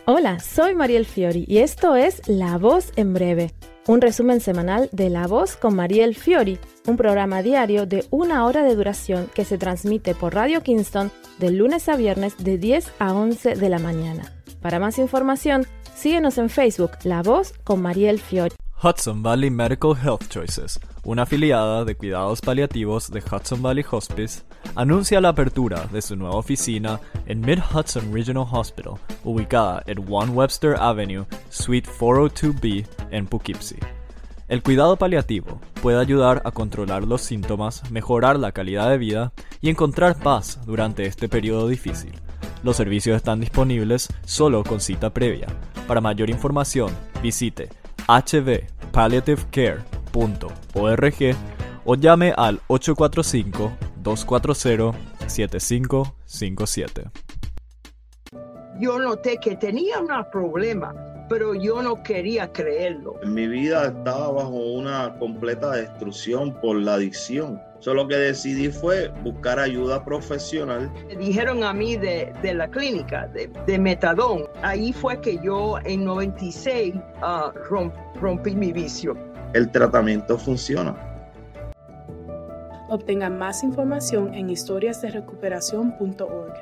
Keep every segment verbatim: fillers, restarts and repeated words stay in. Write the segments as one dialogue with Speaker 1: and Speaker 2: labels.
Speaker 1: Hola, soy Mariel Fiori y esto es La Voz en Breve, un resumen semanal de La Voz con Mariel Fiori, un programa diario de una hora de duración que se transmite por Radio Kingston de lunes a viernes de diez a once de la mañana. Para más información, síguenos en Facebook, La Voz con Mariel Fiori.
Speaker 2: Hudson Valley Medical Health Choices, una afiliada de cuidados paliativos de Hudson Valley Hospice, anuncia la apertura de su nueva oficina en Mid-Hudson Regional Hospital, ubicada en One Webster Avenue, Suite cuatrocientos dos B en Poughkeepsie. El cuidado paliativo puede ayudar a controlar los síntomas, mejorar la calidad de vida y encontrar paz durante este periodo difícil. Los servicios están disponibles solo con cita previa. Para mayor información, visite h v palliative care punto org o llame al ocho cuatro cinco, dos cuatro cero, siete cinco cinco siete.
Speaker 3: Yo noté que tenía un problema, pero yo no quería creerlo.
Speaker 4: Mi vida estaba bajo una completa destrucción por la adicción. Solo que decidí fue buscar ayuda profesional.
Speaker 3: Me dijeron a mí de, de la clínica, de, de metadón. Ahí fue que yo en noventa y seis uh, romp, rompí mi vicio.
Speaker 4: El tratamiento funciona.
Speaker 5: Obtengan más información en historias de recuperación punto org.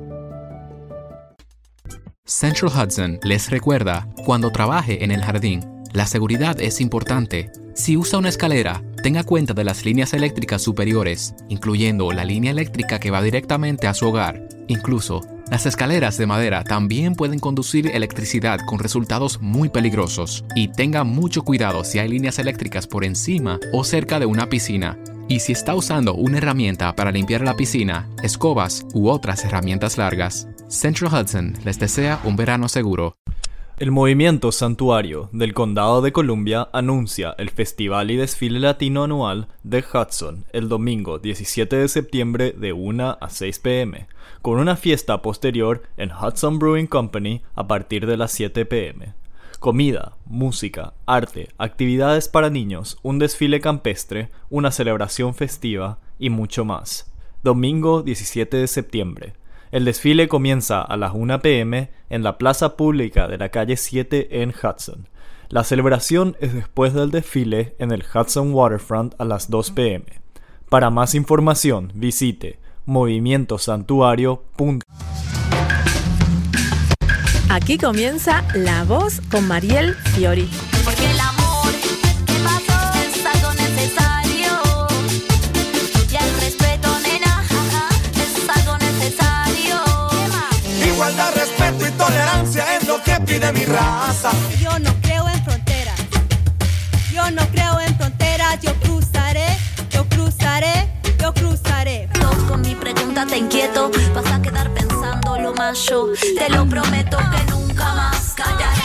Speaker 6: Central Hudson les recuerda, cuando trabaje en el jardín, la seguridad es importante. Si usa una escalera, tenga cuenta de las líneas eléctricas superiores, incluyendo la línea eléctrica que va directamente a su hogar. Incluso, las escaleras de madera también pueden conducir electricidad con resultados muy peligrosos. Y tenga mucho cuidado si hay líneas eléctricas por encima o cerca de una piscina. Y si está usando una herramienta para limpiar la piscina, escobas u otras herramientas largas, Central Hudson les desea un verano seguro.
Speaker 2: El Movimiento Santuario del Condado de Columbia anuncia el Festival y Desfile Latino Anual de Hudson el domingo diecisiete de septiembre de una a seis p m, con una fiesta posterior en Hudson Brewing Company a partir de las siete p m. Comida, música, arte, actividades para niños, un desfile campestre, una celebración festiva y mucho más. Domingo diecisiete de septiembre. El desfile comienza a las una p m en la plaza pública de la calle siete en Hudson. La celebración es después del desfile en el Hudson Waterfront a las dos p m. Para más información, visite movimiento santuario punto org.
Speaker 1: Aquí comienza La Voz con Mariel Fiori.
Speaker 7: Porque el amor que pasó es algo necesario. Y el respeto, nena, es algo necesario.
Speaker 8: Igualdad, respeto y tolerancia es lo que pide mi raza.
Speaker 9: Yo no creo en fronteras. Yo no creo en fronteras. Yo cruzaré, yo cruzaré, yo cruzaré.
Speaker 7: Todos con mi pregunta te inquieto. Vas a quedar pensando lo más yo. Te lo prometo que nunca más callaré.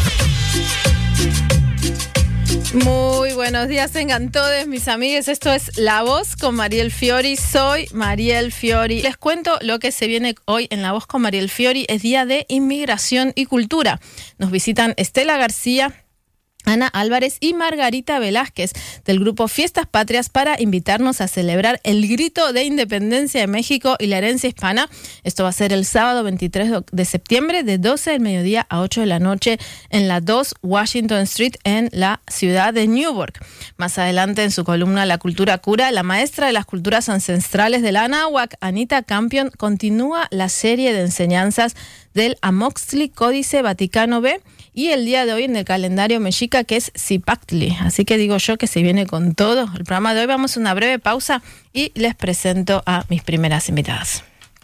Speaker 1: Muy buenos días, tengan todos mis amigues. Esto es La Voz con Mariel Fiori. Soy Mariel Fiori. Les cuento lo que se viene hoy en La Voz con Mariel Fiori. Es Día de Inmigración y Cultura. Nos visitan Estela García, Ana Álvarez y Margarita Velázquez del grupo Fiestas Patrias para invitarnos a celebrar el grito de independencia de México y la herencia hispana. Esto va a ser el sábado veintitrés de septiembre de doce del mediodía a ocho de la noche en la dos Washington Street en la ciudad de Newark. Más adelante en su columna La Cultura Cura, la maestra de las culturas ancestrales de la Anáhuac, Anita Campion, continúa la serie de enseñanzas del Amoxtli Códice Vaticano B y el día de hoy en el calendario mexica, que es Zipactli. Así que digo yo que se viene con todo el programa de hoy. Vamos a una breve pausa y les presento a mis primeras invitadas.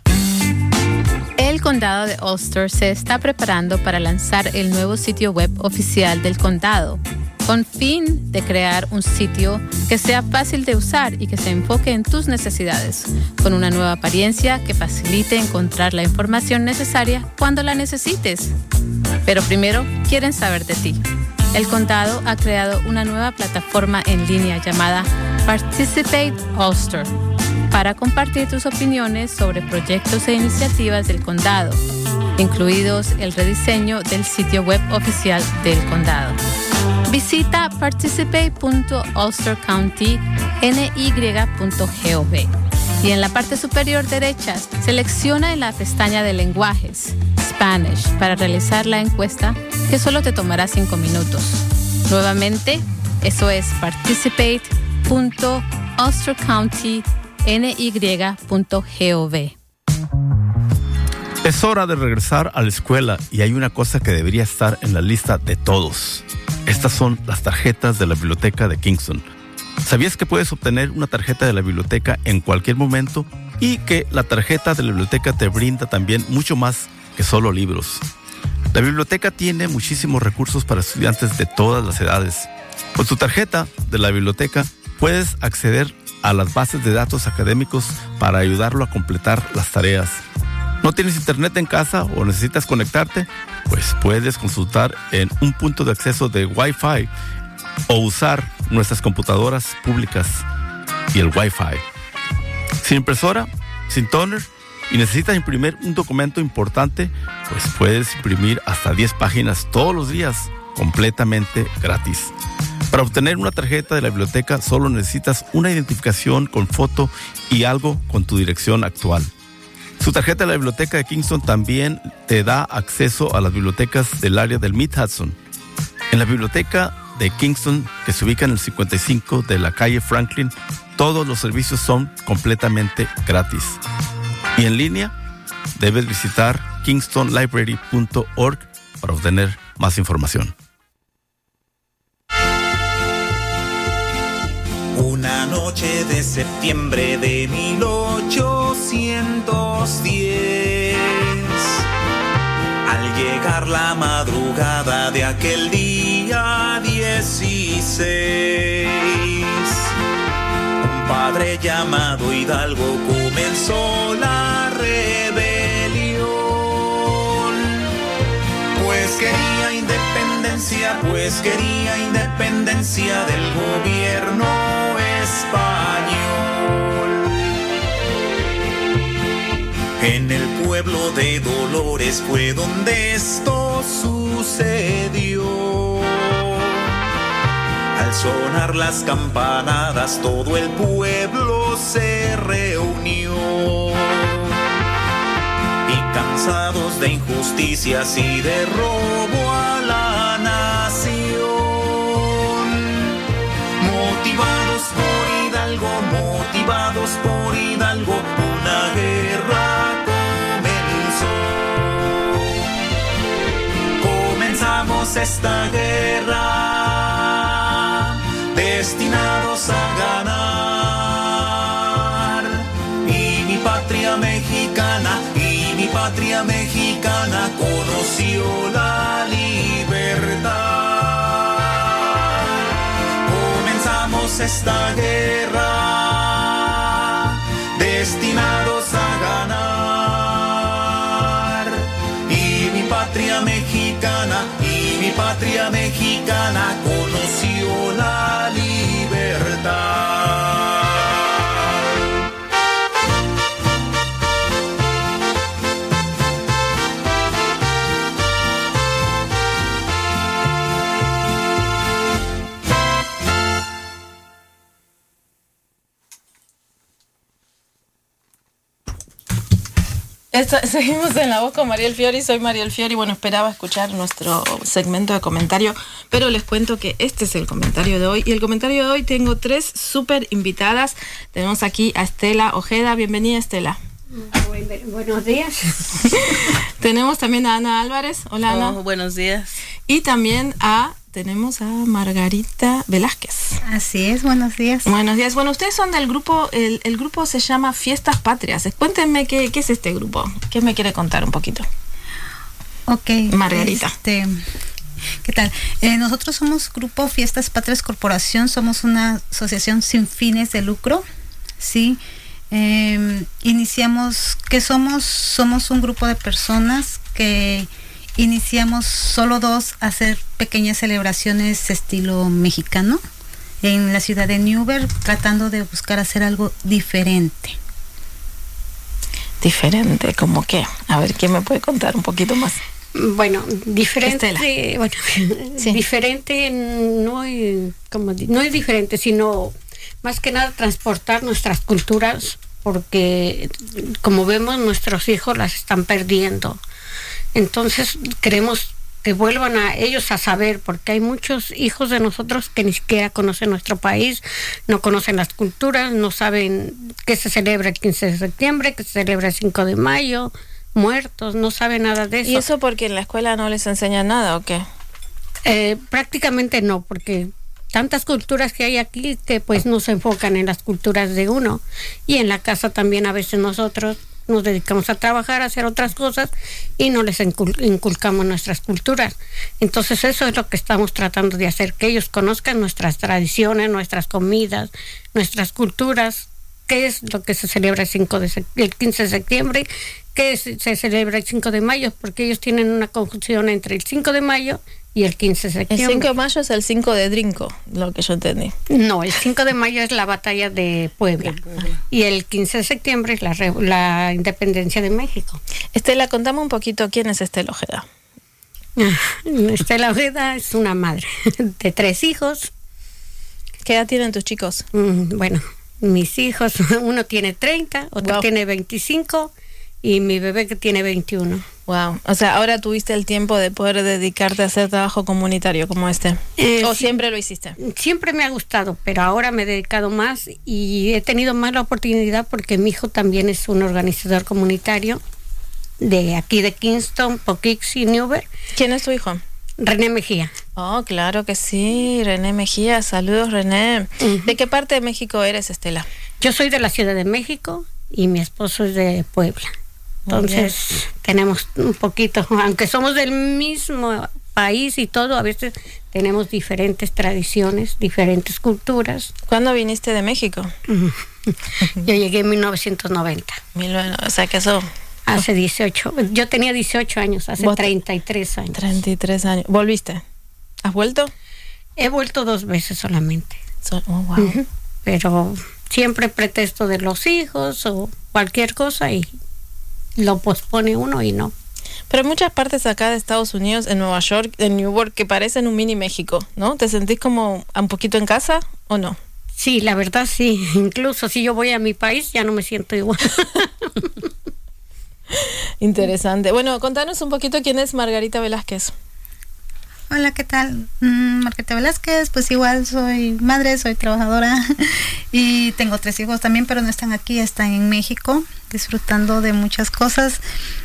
Speaker 10: El condado de Ulster se está preparando para lanzar el nuevo sitio web oficial del condado, con fin de crear un sitio que sea fácil de usar y que se enfoque en tus necesidades, con una nueva apariencia que facilite encontrar la información necesaria cuando la necesites. Pero primero, quieren saber de ti. El condado ha creado una nueva plataforma en línea llamada Participate Ulster para compartir tus opiniones sobre proyectos e iniciativas del condado, incluidos el rediseño del sitio web oficial del condado. Visita participate punto ulster county n y punto gov Y en la parte superior derecha, selecciona en la pestaña de lenguajes, Spanish, para realizar la encuesta que solo te tomará cinco minutos. Nuevamente, eso es participate punto ulster county n y punto gov.
Speaker 11: Es hora de regresar a la escuela y hay una cosa que debería estar en la lista de todos. Estas son las tarjetas de la biblioteca de Kingston. ¿Sabías que puedes obtener una tarjeta de la biblioteca en cualquier momento? Y que la tarjeta de la biblioteca te brinda también mucho más que solo libros. La biblioteca tiene muchísimos recursos para estudiantes de todas las edades. Con tu tarjeta de la biblioteca puedes acceder a las bases de datos académicos para ayudarlo a completar las tareas. ¿No tienes internet en casa o necesitas conectarte? Pues puedes consultar en un punto de acceso de Wi-Fi o usar nuestras computadoras públicas y el Wi-Fi. Sin impresora, sin toner y necesitas imprimir un documento importante, pues puedes imprimir hasta diez páginas todos los días completamente gratis. Para obtener una tarjeta de la biblioteca solo necesitas una identificación con foto y algo con tu dirección actual. Su tarjeta de la biblioteca de Kingston también te da acceso a las bibliotecas del área del Mid-Hudson. En la biblioteca de Kingston, que se ubica en el cincuenta y cinco de la calle Franklin, todos los servicios son completamente gratis. Y en línea, debes visitar kingston library punto org para obtener más información.
Speaker 8: Una noche de septiembre de mil ochocientos diez, al llegar la madrugada de aquel día dieciséis, un padre llamado Hidalgo comenzó la rebelión, pues quería independencia, pues quería independencia del gobierno español. En el pueblo de Dolores fue donde esto sucedió. Al sonar las campanadas todo el pueblo se reunió. Y cansados de injusticias y de robo a la nación, motivados por Hidalgo, motivados por Hidalgo, una guerra comenzó. Comenzamos esta guerra, destinados a ganar. Y mi patria mexicana, y mi patria mexicana conoció la libertad. Comenzamos esta guerra, destinados a ganar. Y mi patria mexicana, y mi patria mexicana conoció la libertad.
Speaker 1: Esta, seguimos en La Voz con Mariel Fiori. Soy Mariel Fiori. Bueno, esperaba escuchar nuestro segmento de comentario, pero les cuento que este es el comentario de hoy. Y el comentario de hoy tengo tres súper invitadas. Tenemos aquí a Estela Ojeda. Bienvenida, Estela.
Speaker 12: Buen, buenos días.
Speaker 1: Tenemos también a Ana Álvarez. Hola, Ana.
Speaker 13: Oh, buenos días.
Speaker 1: Y también a... tenemos a Margarita Velázquez.
Speaker 14: Así es, buenos días.
Speaker 1: Buenos días. Bueno, ustedes son del grupo, el, el grupo se llama Fiestas Patrias. Cuéntenme qué, qué es este grupo. ¿Qué me quiere contar un poquito?
Speaker 14: Ok.
Speaker 1: Margarita.
Speaker 14: Este, ¿qué tal? Eh, nosotros somos Grupo Fiestas Patrias Corporación. Somos una asociación sin fines de lucro. Sí. Eh, iniciamos, ¿qué somos? Somos un grupo de personas que iniciamos solo dos a hacer pequeñas celebraciones estilo mexicano en la ciudad de Newberg, tratando de buscar hacer algo diferente.
Speaker 1: ¿Diferente? ¿Cómo qué? A ver, ¿quién me puede contar un poquito más?
Speaker 12: Bueno, diferente,
Speaker 1: Estela.
Speaker 12: bueno, sí. Diferente no es, como, no es diferente, sino más que nada transportar nuestras culturas porque como vemos nuestros hijos las están perdiendo. Entonces queremos que vuelvan a ellos a saber, porque hay muchos hijos de nosotros que ni siquiera conocen nuestro país, no conocen las culturas, no saben que se celebra el quince de septiembre, que se celebra el cinco de mayo, muertos, no saben nada de eso.
Speaker 1: ¿Y eso porque en la escuela no les enseñan nada o qué?
Speaker 12: Eh, prácticamente no, porque tantas culturas que hay aquí que pues no se enfocan en las culturas de uno, y en la casa también a veces nosotros nos dedicamos a trabajar, a hacer otras cosas y no les incul- inculcamos nuestras culturas. Entonces eso es lo que estamos tratando de hacer, que ellos conozcan nuestras tradiciones, nuestras comidas, nuestras culturas, qué es lo que se celebra el, cinco de sep- el quince de septiembre, qué es- se celebra el cinco de mayo, porque ellos tienen una confusión entre el cinco de mayo y el quince de septiembre.
Speaker 1: El cinco de mayo es el cinco de Drinco, lo que yo entendí.
Speaker 12: No, el cinco de mayo es la batalla de Puebla, y el quince de septiembre es la, re- la independencia de México.
Speaker 1: Estela, contame un poquito quién es Estela Ojeda.
Speaker 12: Estela Ojeda es una madre de tres hijos.
Speaker 1: ¿Qué edad tienen tus chicos?
Speaker 12: Mm, bueno, mis hijos, uno tiene treinta, otro
Speaker 1: Wow.
Speaker 12: tiene veinticinco y mi bebé que tiene veintiuno.
Speaker 1: Wow, o sea, ahora tuviste el tiempo de poder dedicarte a hacer trabajo comunitario como este.
Speaker 12: Eh,
Speaker 1: ¿O
Speaker 12: sí.
Speaker 1: siempre lo hiciste?
Speaker 12: Siempre me ha gustado, pero ahora me he dedicado más y he tenido más la oportunidad porque mi hijo también es un organizador comunitario de aquí de Kingston, Poughkeepsie, Newberg.
Speaker 1: ¿Quién es tu hijo?
Speaker 12: René Mejía.
Speaker 1: Oh, claro que sí, René Mejía. Saludos, René. Uh-huh. ¿De qué parte de México eres, Estela?
Speaker 12: Yo soy de la Ciudad de México y mi esposo es de Puebla. Entonces tenemos un poquito, aunque somos del mismo país y todo, a veces tenemos diferentes tradiciones, diferentes culturas.
Speaker 1: ¿Cuándo viniste de México?
Speaker 12: Yo llegué en mil novecientos noventa.
Speaker 1: Mil, o sea que eso...
Speaker 12: Hace dieciocho, yo tenía dieciocho años, hace treinta y tres años.
Speaker 1: treinta y tres años. ¿Volviste? ¿Has vuelto?
Speaker 12: He vuelto dos veces solamente.
Speaker 1: So, oh, wow.
Speaker 12: Uh-huh. Pero siempre pretexto de los hijos o cualquier cosa y lo pospone uno y no.
Speaker 1: Pero hay muchas partes acá de Estados Unidos, en Nueva York, en Newark, que parecen un mini México, ¿no? ¿Te sentís como un poquito en casa o no?
Speaker 12: Sí, la verdad sí. Incluso si yo voy a mi país ya no me siento igual.
Speaker 1: Interesante. Bueno, contanos un poquito quién es Margarita Velázquez.
Speaker 14: Hola, ¿qué tal? Mm, Margarita Velázquez, pues igual soy madre, soy trabajadora y tengo tres hijos también, pero no están aquí, están en México disfrutando de muchas cosas.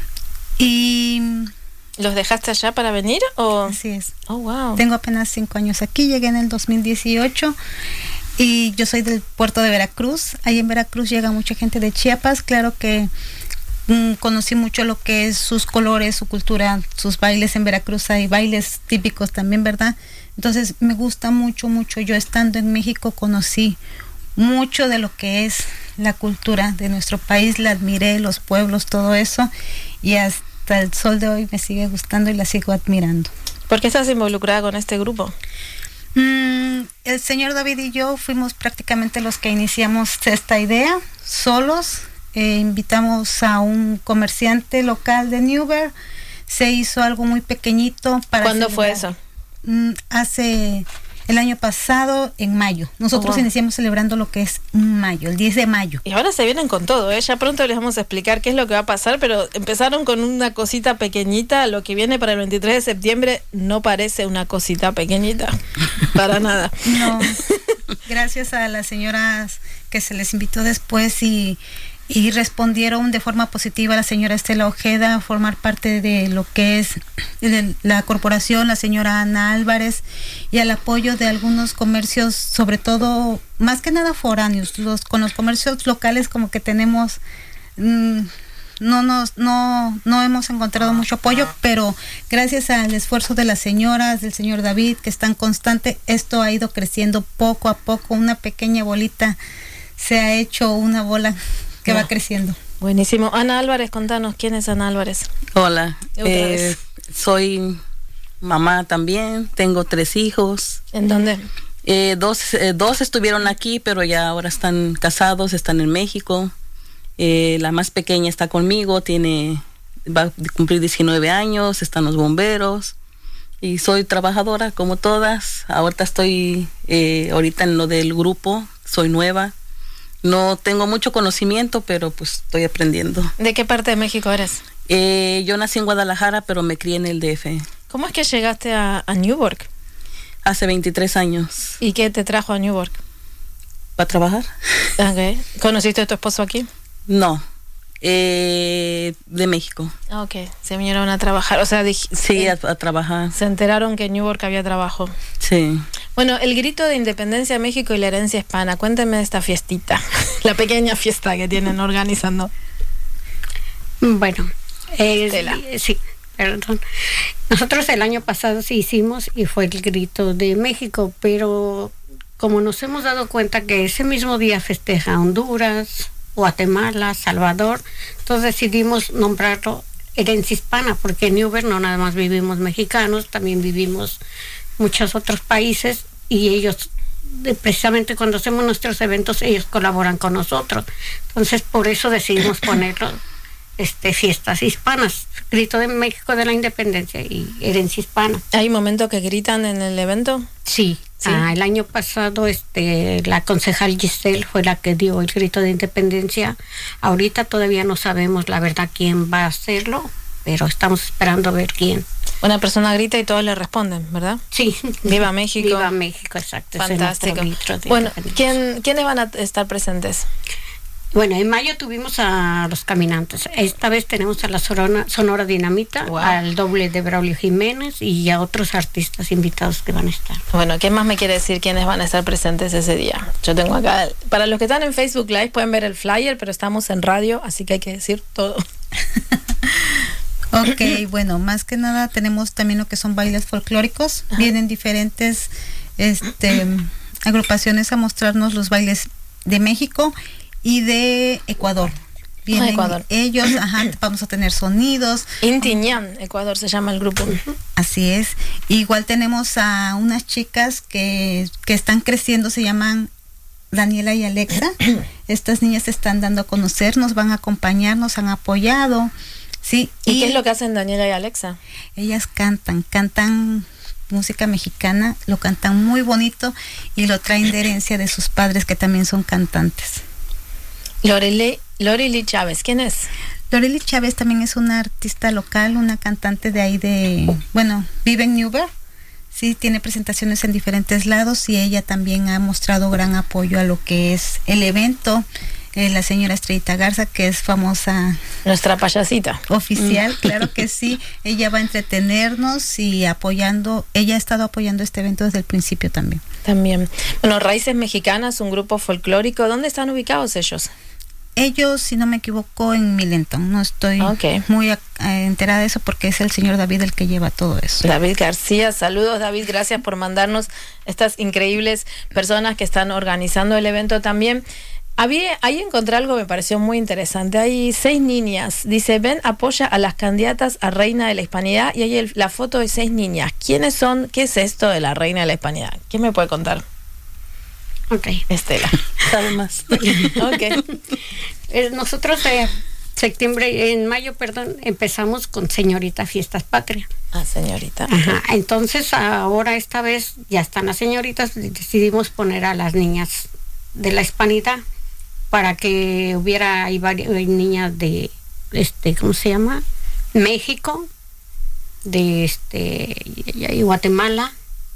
Speaker 14: Y
Speaker 1: ¿los dejaste allá para venir o...?
Speaker 14: Así es.
Speaker 1: Oh, wow.
Speaker 14: Tengo apenas cinco años aquí, llegué en el dos mil dieciocho y yo soy del puerto de Veracruz. Ahí en Veracruz llega mucha gente de Chiapas, claro que mm, conocí mucho lo que es sus colores, su cultura, sus bailes. En Veracruz hay bailes típicos también, ¿verdad? Entonces me gusta mucho, mucho. Yo estando en México conocí mucho de lo que es la cultura de nuestro país, la admiré, los pueblos, todo eso, y hasta el sol de hoy me sigue gustando y la sigo admirando.
Speaker 1: ¿Por qué estás involucrada con este grupo?
Speaker 14: Mm, el señor David y yo fuimos prácticamente los que iniciamos esta idea solos. Eh, invitamos a un comerciante local de Newberg, se hizo algo muy pequeñito para
Speaker 1: ¿Cuándo
Speaker 14: celebrar.
Speaker 1: fue eso?
Speaker 14: Mm, hace el año pasado, en mayo. Nosotros
Speaker 1: Oh, wow.
Speaker 14: iniciamos celebrando lo que es mayo, el diez de mayo.
Speaker 1: Y ahora se vienen con todo, ¿eh? Ya pronto les vamos a explicar qué es lo que va a pasar, pero empezaron con una cosita pequeñita. Lo que viene para el veintitrés de septiembre no parece una cosita pequeñita, para nada.
Speaker 14: No, gracias a las señoras que se les invitó después y, y respondieron de forma positiva a la señora Estela Ojeda a formar parte de lo que es la corporación, la señora Ana Álvarez, y al apoyo de algunos comercios, sobre todo, más que nada foráneos. Los, con los comercios locales como que tenemos... Mmm, no nos no no hemos encontrado mucho apoyo, pero gracias al esfuerzo de las señoras, del señor David, que están constante, esto ha ido creciendo poco a poco. Una pequeña bolita se ha hecho una bola que
Speaker 1: no.
Speaker 14: va creciendo.
Speaker 1: Buenísimo. Ana Álvarez, contanos, ¿quién es Ana Álvarez?
Speaker 13: Hola,
Speaker 1: Otra
Speaker 13: eh,
Speaker 1: vez.
Speaker 13: soy mamá también, tengo tres hijos.
Speaker 1: ¿En dónde?
Speaker 13: Eh, dos, eh, dos estuvieron aquí, pero ya ahora están casados, están en México. Eh, la más pequeña está conmigo, tiene va a cumplir diecinueve años, están los bomberos y soy trabajadora como todas. Ahorita estoy eh, ahorita en lo del grupo, soy nueva. No tengo mucho conocimiento, pero pues estoy aprendiendo.
Speaker 1: ¿De qué parte de México eres?
Speaker 13: Eh, yo nací en Guadalajara, pero me crié en el D F.
Speaker 1: ¿Cómo es que llegaste a, a Newark?
Speaker 13: Hace veintitrés años.
Speaker 1: ¿Y qué te trajo a Newark?
Speaker 13: ¿Para trabajar?
Speaker 1: Okay. ¿Conociste a tu esposo aquí?
Speaker 13: No, eh, de México.
Speaker 1: Ok, se vinieron a trabajar, o sea, dij-
Speaker 13: Sí,
Speaker 1: eh,
Speaker 13: a, a trabajar.
Speaker 1: se enteraron que en Newark había trabajo.
Speaker 13: Sí.
Speaker 1: Bueno, el grito de independencia de México y la herencia hispana, cuénteme de esta fiestita, la pequeña fiesta que tienen organizando.
Speaker 12: Bueno, eh, sí, perdón. Nosotros el año pasado sí hicimos y fue el grito de México, pero como nos hemos dado cuenta que ese mismo día festeja Honduras, Guatemala, Salvador, entonces decidimos nombrarlo herencia hispana, porque en Newberg no nada más vivimos mexicanos, también vivimos muchos otros países y ellos, de- precisamente cuando hacemos nuestros eventos, ellos colaboran con nosotros. Entonces por eso decidimos ponerlo este, fiestas hispanas, grito de México de la independencia y herencia hispana.
Speaker 1: ¿Hay momentos que gritan en el evento?
Speaker 12: Sí.
Speaker 1: Sí.
Speaker 12: Ah, el año pasado este, la concejal Giselle fue la que dio el grito de independencia. Ahorita todavía no sabemos la verdad quién va a hacerlo, pero estamos esperando a ver quién.
Speaker 1: Una persona grita y todos le responden, ¿verdad?
Speaker 12: Sí.
Speaker 1: Viva México.
Speaker 12: Viva México, exacto. ese es nuestro
Speaker 1: Fantástico.
Speaker 12: grito de
Speaker 1: Bueno,
Speaker 12: independencia.
Speaker 1: ¿quién, ¿quiénes van a estar presentes?
Speaker 12: Bueno, en mayo tuvimos a los caminantes. Esta vez tenemos a la Sonora, Sonora Dinamita,
Speaker 1: Wow.
Speaker 12: al doble de Braulio Jiménez y a otros artistas invitados que van a estar.
Speaker 1: Bueno, ¿qué más me quiere decir quiénes van a estar presentes ese día? Yo tengo acá, para los que están en Facebook Live pueden ver el flyer, pero estamos en radio, así que hay que decir todo.
Speaker 14: Ok, bueno, más que nada tenemos también lo que son bailes folclóricos. Vienen diferentes este, agrupaciones a mostrarnos los bailes de México y de Ecuador. Vienen
Speaker 1: Ecuador.
Speaker 14: ellos, ajá, vamos a tener sonidos.
Speaker 1: Intiñán, Ecuador se llama el grupo.
Speaker 14: Así es. Igual tenemos a unas chicas que, que están creciendo, se llaman Daniela y Alexa. Estas niñas se están dando a conocer, nos van a acompañar, nos han apoyado. Sí,
Speaker 1: ¿Y, qué es lo que hacen Daniela y Alexa?
Speaker 14: Ellas cantan, cantan música mexicana, lo cantan muy bonito y lo traen de herencia de sus padres que también son cantantes.
Speaker 1: Loreli, Loreli Chávez, ¿quién es?
Speaker 14: Loreli Chávez también es una artista local, una cantante de ahí de, bueno, vive en Newberg, sí, tiene presentaciones en diferentes lados y ella también ha mostrado gran apoyo a lo que es el evento. Eh, la señora Estrellita Garza, que es famosa.
Speaker 1: Nuestra payasita.
Speaker 14: Oficial,
Speaker 1: Mm.
Speaker 14: claro que sí. Ella va a entretenernos y apoyando, ella ha estado apoyando este evento desde el principio también.
Speaker 1: También. Bueno, Raíces Mexicanas, un grupo folclórico. ¿Dónde están ubicados ellos?
Speaker 14: Ellos, si no me equivoco, en Millenton. No estoy
Speaker 1: Okay.
Speaker 14: muy eh, enterada de eso porque es el señor David el que lleva todo eso.
Speaker 1: David García, saludos David, gracias por mandarnos estas increíbles personas que están organizando el evento también. Había, ahí encontré algo que me pareció muy interesante. Hay seis niñas. Dice, ven, apoya a las candidatas a Reina de la Hispanidad. Y hay el- la foto de seis niñas. ¿Quiénes son? ¿Qué es esto de la Reina de la Hispanidad? ¿Quién me puede contar?
Speaker 12: Ok.
Speaker 1: Estela.
Speaker 13: Sabe más.
Speaker 12: Ok. Eh, Nosotros en septiembre, en mayo, perdón, empezamos con Señorita Fiestas Patria.
Speaker 1: Ah, señorita.
Speaker 12: Ajá. Entonces ahora esta vez ya están las señoritas, y decidimos poner a las niñas de la Hispanidad para que hubiera hay varias hay niñas de este, ¿cómo se llama? México, de este y, y Guatemala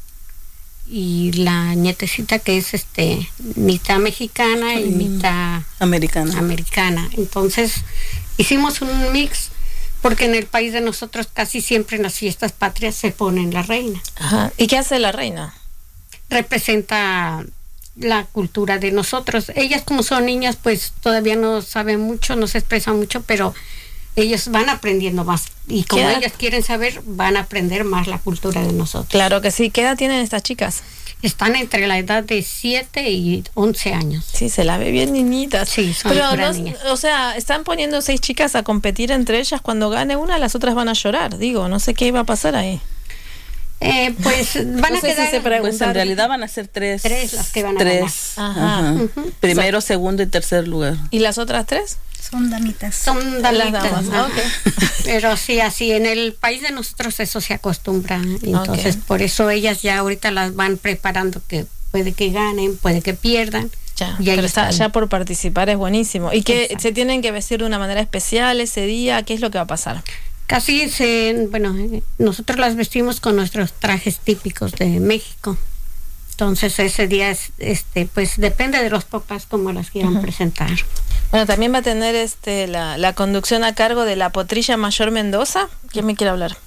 Speaker 12: y la nietecita que es este mitad mexicana y
Speaker 13: Mm.
Speaker 12: mitad
Speaker 13: Americana.
Speaker 12: americana. Entonces hicimos un mix porque en el país de nosotros casi siempre en las fiestas patrias se pone la reina.
Speaker 1: Ajá. ¿Y qué hace la reina?
Speaker 12: Representa la cultura de nosotros. Ellas como son niñas pues todavía no saben mucho, no se expresan mucho, pero ellos van aprendiendo más y como
Speaker 1: ¿Qué edad?
Speaker 12: ellas quieren saber van a aprender más la cultura de nosotros.
Speaker 1: Claro que sí. ¿Qué edad tienen estas chicas?
Speaker 12: Están entre la edad de siete y once años.
Speaker 1: Sí, se la ve bien niñitas.
Speaker 12: Sí, son
Speaker 1: Pero
Speaker 12: puras
Speaker 1: no,
Speaker 12: niñas.
Speaker 1: o sea, están poniendo seis chicas a competir entre ellas. Cuando gane una, las otras van a llorar. Digo, no sé qué iba a pasar ahí.
Speaker 12: Eh, pues van
Speaker 1: No
Speaker 12: a
Speaker 1: sé si
Speaker 12: quedar
Speaker 1: se pregunta.
Speaker 13: Pues en realidad van a ser tres.
Speaker 12: Tres las que van a
Speaker 13: Tres.
Speaker 1: ganar. Ajá.
Speaker 13: Ajá.
Speaker 12: Ujú.
Speaker 13: Primero, segundo y tercer lugar.
Speaker 1: ¿Y las otras tres?
Speaker 14: Son damitas.
Speaker 12: Son
Speaker 1: Las
Speaker 12: damitas,
Speaker 1: damas.
Speaker 12: ajá.
Speaker 1: Ok.
Speaker 12: Pero sí, así en el país de nosotros eso se acostumbra. Entonces,
Speaker 1: Ok.
Speaker 12: por eso ellas ya ahorita las van preparando que puede que ganen, puede que pierdan.
Speaker 1: Ya,
Speaker 12: Y ahí
Speaker 1: pero está,
Speaker 12: están.
Speaker 1: ya por participar es buenísimo. ¿Y que
Speaker 12: Exacto.
Speaker 1: se tienen que vestir de una manera especial ese día? ¿Qué es lo que va a pasar?
Speaker 12: Casi se, bueno, eh, nosotros las vestimos con nuestros trajes típicos de México. Entonces ese día es, este, pues depende de los papás cómo las quieran
Speaker 1: Ujú.
Speaker 12: presentar.
Speaker 1: Bueno, también va a tener este la, la conducción a cargo de la Potrilla Mayor Mendoza. ¿Quién me quiere hablar?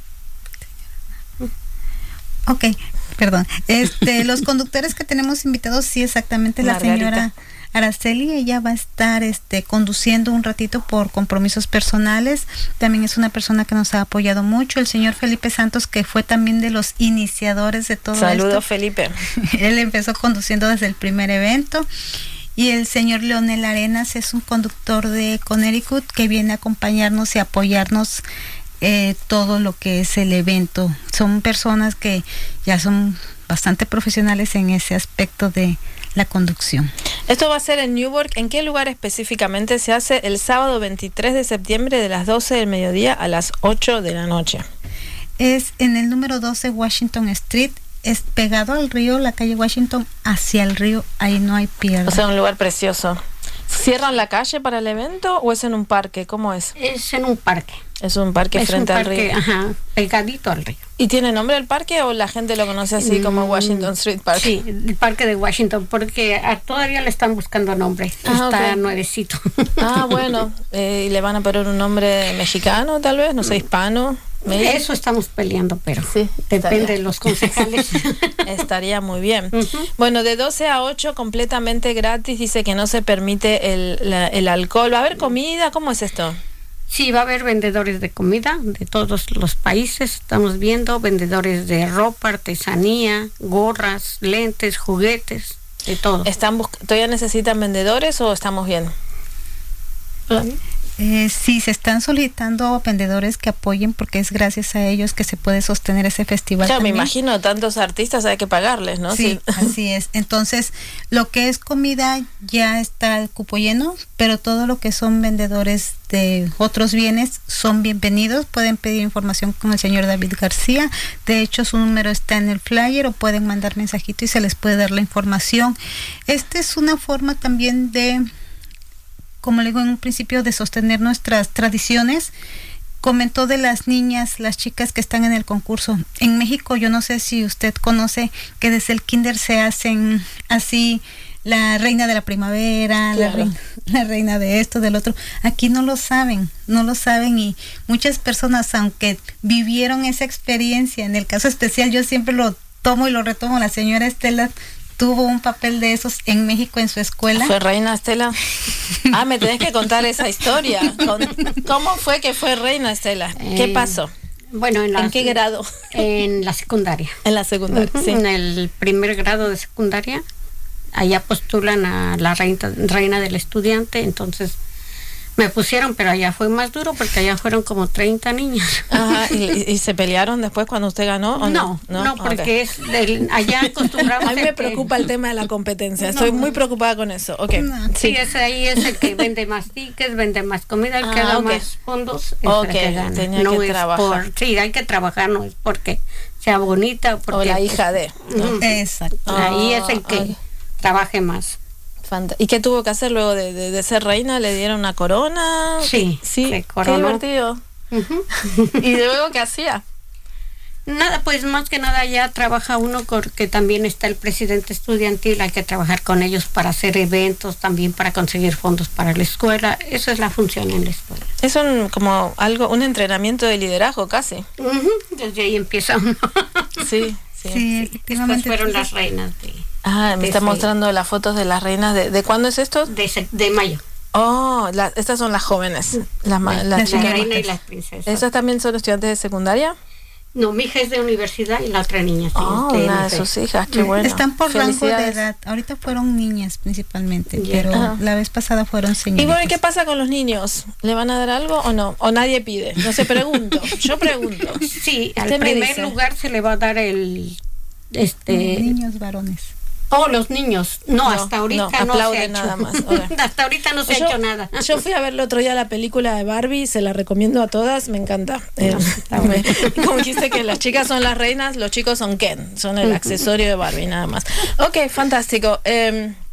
Speaker 14: Ok, perdón. Este, los conductores que tenemos invitados, sí, exactamente, la
Speaker 1: Margarita.
Speaker 14: señora Araceli, ella va a estar este, conduciendo un ratito por compromisos personales. También es una persona que nos ha apoyado mucho. El señor Felipe Santos, que fue también de los iniciadores de todo
Speaker 1: Saludos,
Speaker 14: esto.
Speaker 1: Felipe.
Speaker 14: Él empezó conduciendo desde el primer evento. Y el señor Leonel Arenas es un conductor de Connecticut que viene a acompañarnos y apoyarnos eh, todo lo que es el evento. Son personas que ya son bastante profesionales en ese aspecto de la conducción.
Speaker 1: Esto va a ser en Newburgh. ¿En qué lugar específicamente se hace? El sábado veintitrés de septiembre de las doce del mediodía a las ocho de la noche.
Speaker 14: Es en el número doce Washington Street, es pegado al río, la calle Washington, hacia el río, ahí no hay pierde.
Speaker 1: O sea, un lugar precioso. ¿Cierran la calle para el evento o es en un parque? ¿Cómo es?
Speaker 12: Es en un parque.
Speaker 1: Es un parque
Speaker 12: Es
Speaker 1: frente
Speaker 12: un
Speaker 1: al
Speaker 12: parque,
Speaker 1: río.
Speaker 12: ajá, pegadito al río.
Speaker 1: ¿Y tiene nombre el parque o la gente lo conoce así como
Speaker 12: Mm,
Speaker 1: Washington Street Park?
Speaker 12: Sí, el parque de Washington, porque a- todavía le están buscando nombre.
Speaker 1: Ah,
Speaker 12: Está
Speaker 1: ok.
Speaker 12: nuevecito.
Speaker 1: Ah, bueno. Eh, ¿Y le van a poner un nombre mexicano tal vez? No sé, hispano. maybe?
Speaker 12: Eso estamos peleando, pero
Speaker 1: Sí,
Speaker 12: depende
Speaker 1: estaría.
Speaker 12: de los concejales.
Speaker 1: Estaría muy bien. Bueno, de doce a ocho completamente gratis. Dice que no se permite el, la- el alcohol. ¿Va a haber comida? ¿Cómo es esto?
Speaker 12: Sí, va a haber vendedores de comida de todos los países. Estamos viendo vendedores de ropa, artesanía, gorras, lentes, juguetes, de todo.
Speaker 1: ¿Están bus- ¿Todavía necesitan vendedores o estamos bien?
Speaker 14: Eh, sí, se están solicitando vendedores que apoyen porque es gracias a ellos que se puede sostener ese festival.
Speaker 1: Ya, me
Speaker 14: también.
Speaker 1: imagino, tantos artistas hay que pagarles, ¿no?
Speaker 14: Sí, así es. Entonces, lo que es comida ya está el cupo lleno, pero todo lo que son vendedores de otros bienes son bienvenidos. Pueden pedir información con el señor David García. De hecho, su número está en el flyer o pueden mandar mensajito y se les puede dar la información. Esta es una forma también de, como le digo en un principio, de sostener nuestras tradiciones. Comentó de las niñas, las chicas que están en el concurso. En México, yo no sé si usted conoce que desde el kinder se hacen así la reina de la primavera, la,
Speaker 1: Claro.
Speaker 14: reina, la reina de esto, del otro. Aquí no lo saben, no lo saben y muchas personas, aunque vivieron esa experiencia, en el caso especial yo siempre lo tomo y lo retomo, la señora Estela tuvo un papel de esos en México en su escuela.
Speaker 1: ¿Fue reina Estela? Ah, me tenés que contar esa historia. Con- ¿Cómo fue que fue reina Estela? ¿Qué
Speaker 12: Eh,
Speaker 1: pasó?
Speaker 12: Bueno, en, la,
Speaker 1: ¿En qué grado?
Speaker 12: En la secundaria.
Speaker 1: En la secundaria,
Speaker 12: Ujú,
Speaker 1: sí.
Speaker 12: En el primer grado de secundaria, allá postulan a la reina, reina del estudiante, entonces me pusieron, pero allá fue más duro porque allá fueron como treinta niños.
Speaker 1: Ajá, ¿y, y se pelearon después cuando usted ganó o no?
Speaker 12: No, no, porque
Speaker 1: Ok.
Speaker 12: es del- allá acostumbramos
Speaker 1: A mí
Speaker 12: el
Speaker 1: me
Speaker 12: que-
Speaker 1: preocupa el tema de la competencia. Estoy muy preocupada con eso. Ok.
Speaker 12: Sí, es ahí es el que vende más tickets, vende más comida, el que
Speaker 1: Ah,
Speaker 12: da
Speaker 1: ok.
Speaker 12: más fondos es
Speaker 1: Ok,
Speaker 12: el que gana.
Speaker 1: tenía
Speaker 12: no
Speaker 1: que
Speaker 12: es
Speaker 1: trabajar.
Speaker 12: por, sí, hay que trabajar, no es porque sea bonita porque
Speaker 1: O la hija de, ¿no?
Speaker 12: Ujú.
Speaker 14: Exacto.
Speaker 12: Ahí es el
Speaker 1: Ah,
Speaker 12: que
Speaker 1: ok.
Speaker 12: trabaje más.
Speaker 1: Fanta- ¿Y qué tuvo que hacer luego de, de- de ser reina? ¿Le dieron una corona?
Speaker 12: Sí,
Speaker 1: sí.
Speaker 12: se
Speaker 1: Qué
Speaker 12: coronó.
Speaker 1: divertido.
Speaker 12: Ujú.
Speaker 1: ¿Y luego qué hacía?
Speaker 12: Nada, pues más que nada ya trabaja uno porque también está el presidente estudiantil, hay que trabajar con ellos para hacer eventos, también para conseguir fondos para la escuela. Esa es la función en la escuela.
Speaker 1: Es un como algo, un entrenamiento de liderazgo casi.
Speaker 12: Ujú, desde ahí empieza uno.
Speaker 1: Sí, sí.
Speaker 14: Sí,
Speaker 12: Después
Speaker 14: efectivamente.
Speaker 12: fueron las reinas de,
Speaker 1: Ah, me
Speaker 12: de
Speaker 1: está
Speaker 12: ese-
Speaker 1: mostrando las fotos de las reinas. ¿De, de cuándo es esto?
Speaker 12: de, se- de mayo.
Speaker 1: Oh, la- estas son las jóvenes. Las, ma- las
Speaker 12: La
Speaker 1: chicas
Speaker 12: reina
Speaker 1: más-
Speaker 12: y las princesas.
Speaker 1: ¿Esas también son estudiantes de secundaria?
Speaker 12: No, mi hija es de universidad y la otra niña sí,
Speaker 1: Oh,
Speaker 12: es de
Speaker 1: una de
Speaker 12: N F.
Speaker 1: sus hijas, qué bueno.
Speaker 14: Están por rango de
Speaker 1: Felicidades.
Speaker 14: edad. Ahorita fueron niñas principalmente,
Speaker 12: Ya.
Speaker 14: pero
Speaker 1: Ajá.
Speaker 14: la vez pasada fueron
Speaker 1: Y
Speaker 14: señoritas.
Speaker 1: bueno, ¿y qué pasa con los niños? ¿Le van a dar algo o no? ¿O nadie pide? No sé, pregunto. Yo pregunto.
Speaker 12: Sí, al
Speaker 1: Usted me
Speaker 12: primer
Speaker 1: dice.
Speaker 12: lugar se le va a dar el este
Speaker 14: Niños varones.
Speaker 12: oh, los niños. No,
Speaker 1: No,
Speaker 12: hasta ahorita
Speaker 1: no,
Speaker 12: no, se ha
Speaker 1: aplauden
Speaker 12: hecho.
Speaker 1: nada más. Ok.
Speaker 12: Hasta ahorita no se
Speaker 1: Yo-
Speaker 12: ha hecho nada.
Speaker 1: Yo fui a ver el otro día la película de Barbie, se la recomiendo a todas, me encanta. Eh, me- como dijiste que las chicas son las reinas, los chicos son Ken, son el accesorio de Barbie nada más. Ok, fantástico. Eh,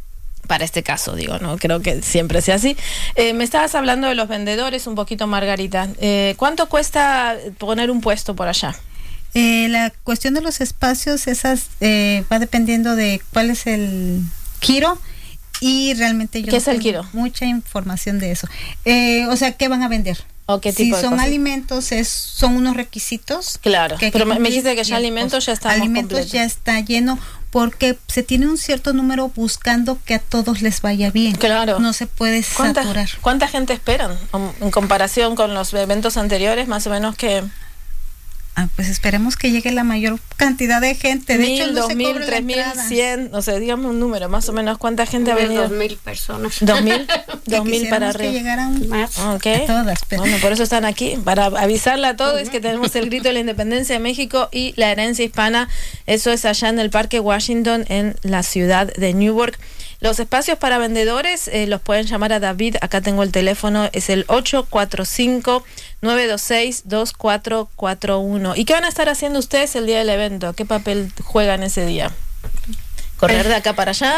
Speaker 1: Para este caso, digo, no creo que siempre sea así. Eh, me estabas hablando de los vendedores un poquito, Margarita. Eh, ¿Cuánto cuesta poner un puesto por allá?
Speaker 14: Eh, la cuestión de los espacios, esas eh, va dependiendo de cuál es el giro y realmente yo
Speaker 1: ¿Qué es el giro?
Speaker 14: Mucha información de eso. Eh, o sea, ¿qué van a vender?
Speaker 1: ¿O qué
Speaker 14: si
Speaker 1: tipo de
Speaker 14: son
Speaker 1: cosas?
Speaker 14: alimentos, es, son unos requisitos.
Speaker 1: Claro,
Speaker 14: que
Speaker 1: pero me, me
Speaker 14: cumplir,
Speaker 1: dijiste que ya alimentos ya estamos
Speaker 14: alimentos
Speaker 1: completos.
Speaker 14: ya está lleno porque se tiene un cierto número buscando que a todos les vaya bien.
Speaker 1: Claro.
Speaker 14: No se puede
Speaker 1: ¿Cuánta,
Speaker 14: saturar.
Speaker 1: ¿Cuánta gente esperan um, en comparación con los eventos anteriores? Más o menos que...
Speaker 14: Ah, pues esperemos que llegue la mayor cantidad de gente. De
Speaker 1: Mil,
Speaker 14: hecho, no
Speaker 1: dos
Speaker 14: se
Speaker 1: mil,
Speaker 14: cobra la
Speaker 1: tres mil,
Speaker 14: entrada.
Speaker 1: cien, o sea, digamos un número, más o menos, ¿cuánta gente ha venido?
Speaker 12: Dos mil personas.
Speaker 1: ¿Dos mil? Dos mil para
Speaker 14: Quisiéramos que
Speaker 1: arriba.
Speaker 14: llegaran
Speaker 12: más.
Speaker 1: Ok.
Speaker 14: a todas. Pero
Speaker 1: Bueno, por eso están aquí, para avisarle a todos que tenemos el grito de la independencia de México y la herencia hispana. Eso es allá en el Parque Washington, en la ciudad de Newark. Los espacios para vendedores eh, los pueden llamar a David. Acá tengo el teléfono, es el ocho cuatro cinco, nueve dos seis, dos cuatro cuatro uno. ¿Y qué van a estar haciendo ustedes el día del evento? ¿Qué papel juegan ese día? ¿Correr de acá para allá?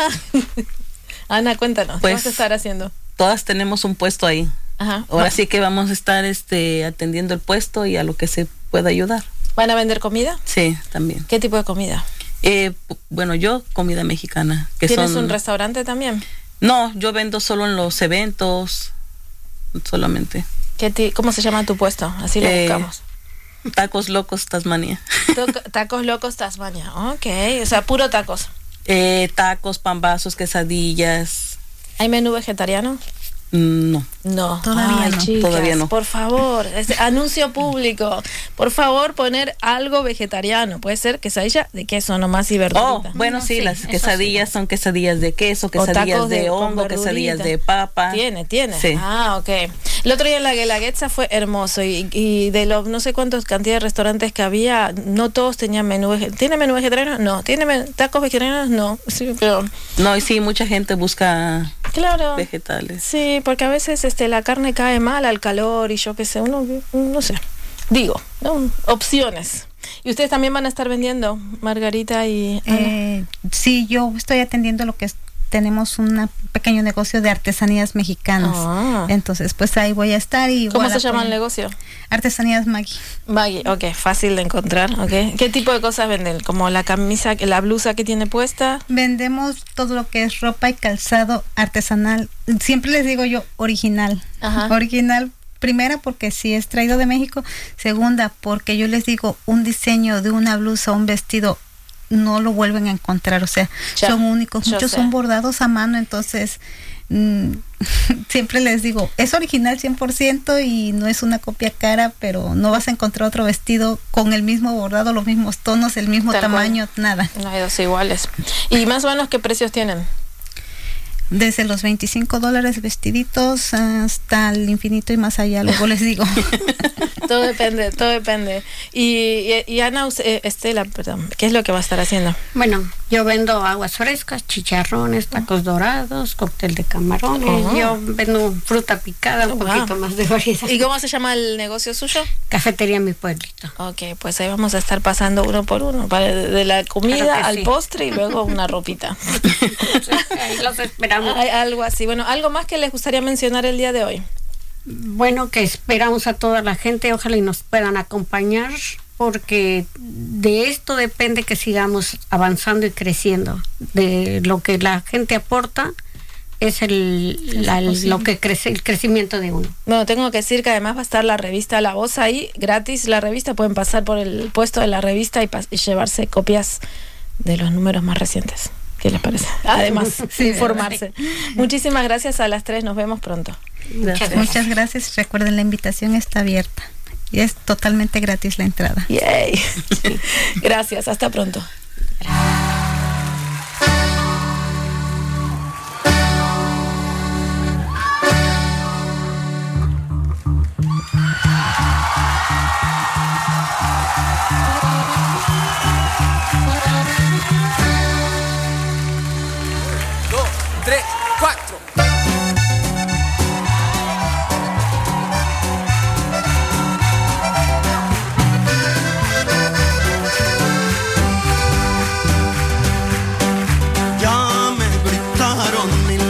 Speaker 1: Ana, cuéntanos,
Speaker 13: Pues,
Speaker 1: ¿qué vas a estar haciendo?
Speaker 13: Todas tenemos un puesto ahí.
Speaker 1: Ajá.
Speaker 13: Ahora sí que vamos a estar este atendiendo el puesto y a lo que se pueda ayudar.
Speaker 1: ¿Van a vender comida?
Speaker 13: Sí, también.
Speaker 1: ¿Qué tipo de comida?
Speaker 13: Eh, bueno, yo comida mexicana. Que
Speaker 1: ¿Tienes
Speaker 13: son...
Speaker 1: un restaurante también?
Speaker 13: No, yo vendo solo en los eventos, solamente.
Speaker 1: ¿Qué ti- ¿Cómo se llama tu puesto? Así lo
Speaker 13: Eh,
Speaker 1: buscamos.
Speaker 13: Tacos Locos Tasmania.
Speaker 1: Toc- Tacos Locos Tasmania. Ok, o sea, puro tacos.
Speaker 13: Eh, tacos, pambazos, quesadillas.
Speaker 1: ¿Hay menú vegetariano?
Speaker 13: Mm, No.
Speaker 1: No,
Speaker 14: Todavía
Speaker 1: Ay,
Speaker 14: no.
Speaker 1: chicas,
Speaker 13: Todavía no.
Speaker 1: por favor, este, anuncio público, por favor poner algo vegetariano, puede ser quesadilla de queso nomás y
Speaker 13: Oh,
Speaker 1: verdurita.
Speaker 13: bueno,
Speaker 12: No,
Speaker 13: sí,
Speaker 12: sí,
Speaker 13: las
Speaker 12: eso
Speaker 13: quesadillas son quesadillas de queso, quesadillas
Speaker 1: tacos
Speaker 13: de,
Speaker 1: de- con
Speaker 13: hongo,
Speaker 1: verdurita.
Speaker 13: quesadillas de papa.
Speaker 1: Tiene, tiene.
Speaker 13: Sí.
Speaker 1: Ah, ok. El otro día en la Guelaguetza fue hermoso y, y de los no sé cuántos cantidad de restaurantes que había, no todos tenían menú vegetariano. ¿Tiene menú vegetariano? No. ¿Tiene men- tacos vegetarianos? No. Sí, pero
Speaker 13: No, y sí, mucha gente busca
Speaker 1: claro.
Speaker 13: vegetales.
Speaker 1: Sí, porque a veces este la carne cae mal al calor y yo qué sé, uno no sé. Digo, ¿no? Opciones. ¿Y ustedes también van a estar vendiendo, Margarita y Ana?
Speaker 14: Eh, sí, yo estoy atendiendo lo que es, tenemos un pequeño negocio de artesanías mexicanas.
Speaker 1: Ah.
Speaker 14: Entonces, pues ahí voy a estar y
Speaker 1: ¿Cómo
Speaker 14: igual
Speaker 1: se llama
Speaker 14: apoyo-
Speaker 1: el negocio?
Speaker 14: Artesanías Maggie.
Speaker 1: Maggie, ok, fácil de encontrar, ok. ¿Qué tipo de cosas venden? ¿Como la camisa, la blusa que tiene puesta?
Speaker 14: Vendemos todo lo que es ropa y calzado artesanal. Siempre les digo yo original.
Speaker 1: Ajá.
Speaker 14: Original, primera porque sí es traído de México. Segunda, porque yo les digo un diseño de una blusa o un vestido no lo vuelven a encontrar, o sea,
Speaker 1: Ya,
Speaker 14: son únicos.
Speaker 1: yo
Speaker 14: Muchos
Speaker 1: sé.
Speaker 14: son bordados a mano, entonces mm, siempre les digo, es original cien por ciento y no es una copia cara, pero no vas a encontrar otro vestido con el mismo bordado, los mismos tonos, el mismo
Speaker 1: Tal
Speaker 14: tamaño, nada.
Speaker 1: No hay dos iguales. ¿Y más o menos qué precios tienen?
Speaker 14: Desde los veinticinco dólares vestiditos hasta el infinito y más allá, luego les digo.
Speaker 1: Todo depende, todo depende. Y, y, y Ana, usted- eh, Estela, perdón, ¿qué es lo que va a estar haciendo?
Speaker 12: Bueno, yo vendo aguas frescas, chicharrones, tacos dorados, cóctel de camarones.
Speaker 1: Oh.
Speaker 12: Yo vendo fruta picada, un
Speaker 1: Oh,
Speaker 12: poquito
Speaker 1: wow.
Speaker 12: más de variedad.
Speaker 1: ¿Y cómo se llama el negocio suyo?
Speaker 12: Cafetería Mi Pueblito.
Speaker 1: Ok, pues ahí vamos a estar pasando uno por uno, para, de la comida
Speaker 12: Claro que
Speaker 1: al
Speaker 12: sí.
Speaker 1: postre y luego una ropita.
Speaker 12: Ahí los esperamos.
Speaker 1: Hay algo así. Bueno, ¿algo más que les gustaría mencionar el día de hoy?
Speaker 12: Bueno, que esperamos a toda la gente, ojalá y nos puedan acompañar, porque de esto depende que sigamos avanzando y creciendo. De lo que la gente aporta es el, la- el- lo que crece, el crecimiento de uno.
Speaker 1: Bueno, tengo que decir que además va a estar la revista La Voz ahí, gratis la revista, pueden pasar por el puesto de la revista y, pas- y llevarse copias de los números más recientes. ¿Qué les parece? Además,
Speaker 14: Sí,
Speaker 1: informarse. Muchísimas gracias a las tres, nos vemos pronto.
Speaker 14: Muchas, muchas gracias. Recuerden, la invitación está abierta y es totalmente gratis la entrada.
Speaker 1: Yay. Gracias, hasta pronto.
Speaker 15: Dos, tres, cuatro.
Speaker 8: Ya me gritaron mil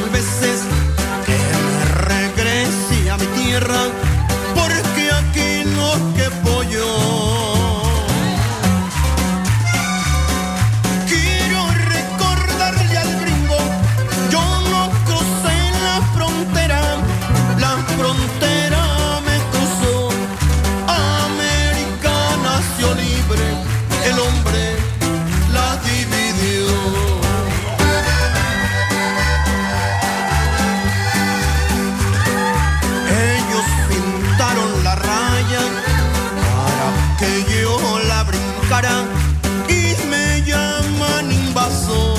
Speaker 16: el hombre la dividió. Ellos pintaron la raya para que yo la brincara y me llaman invasor.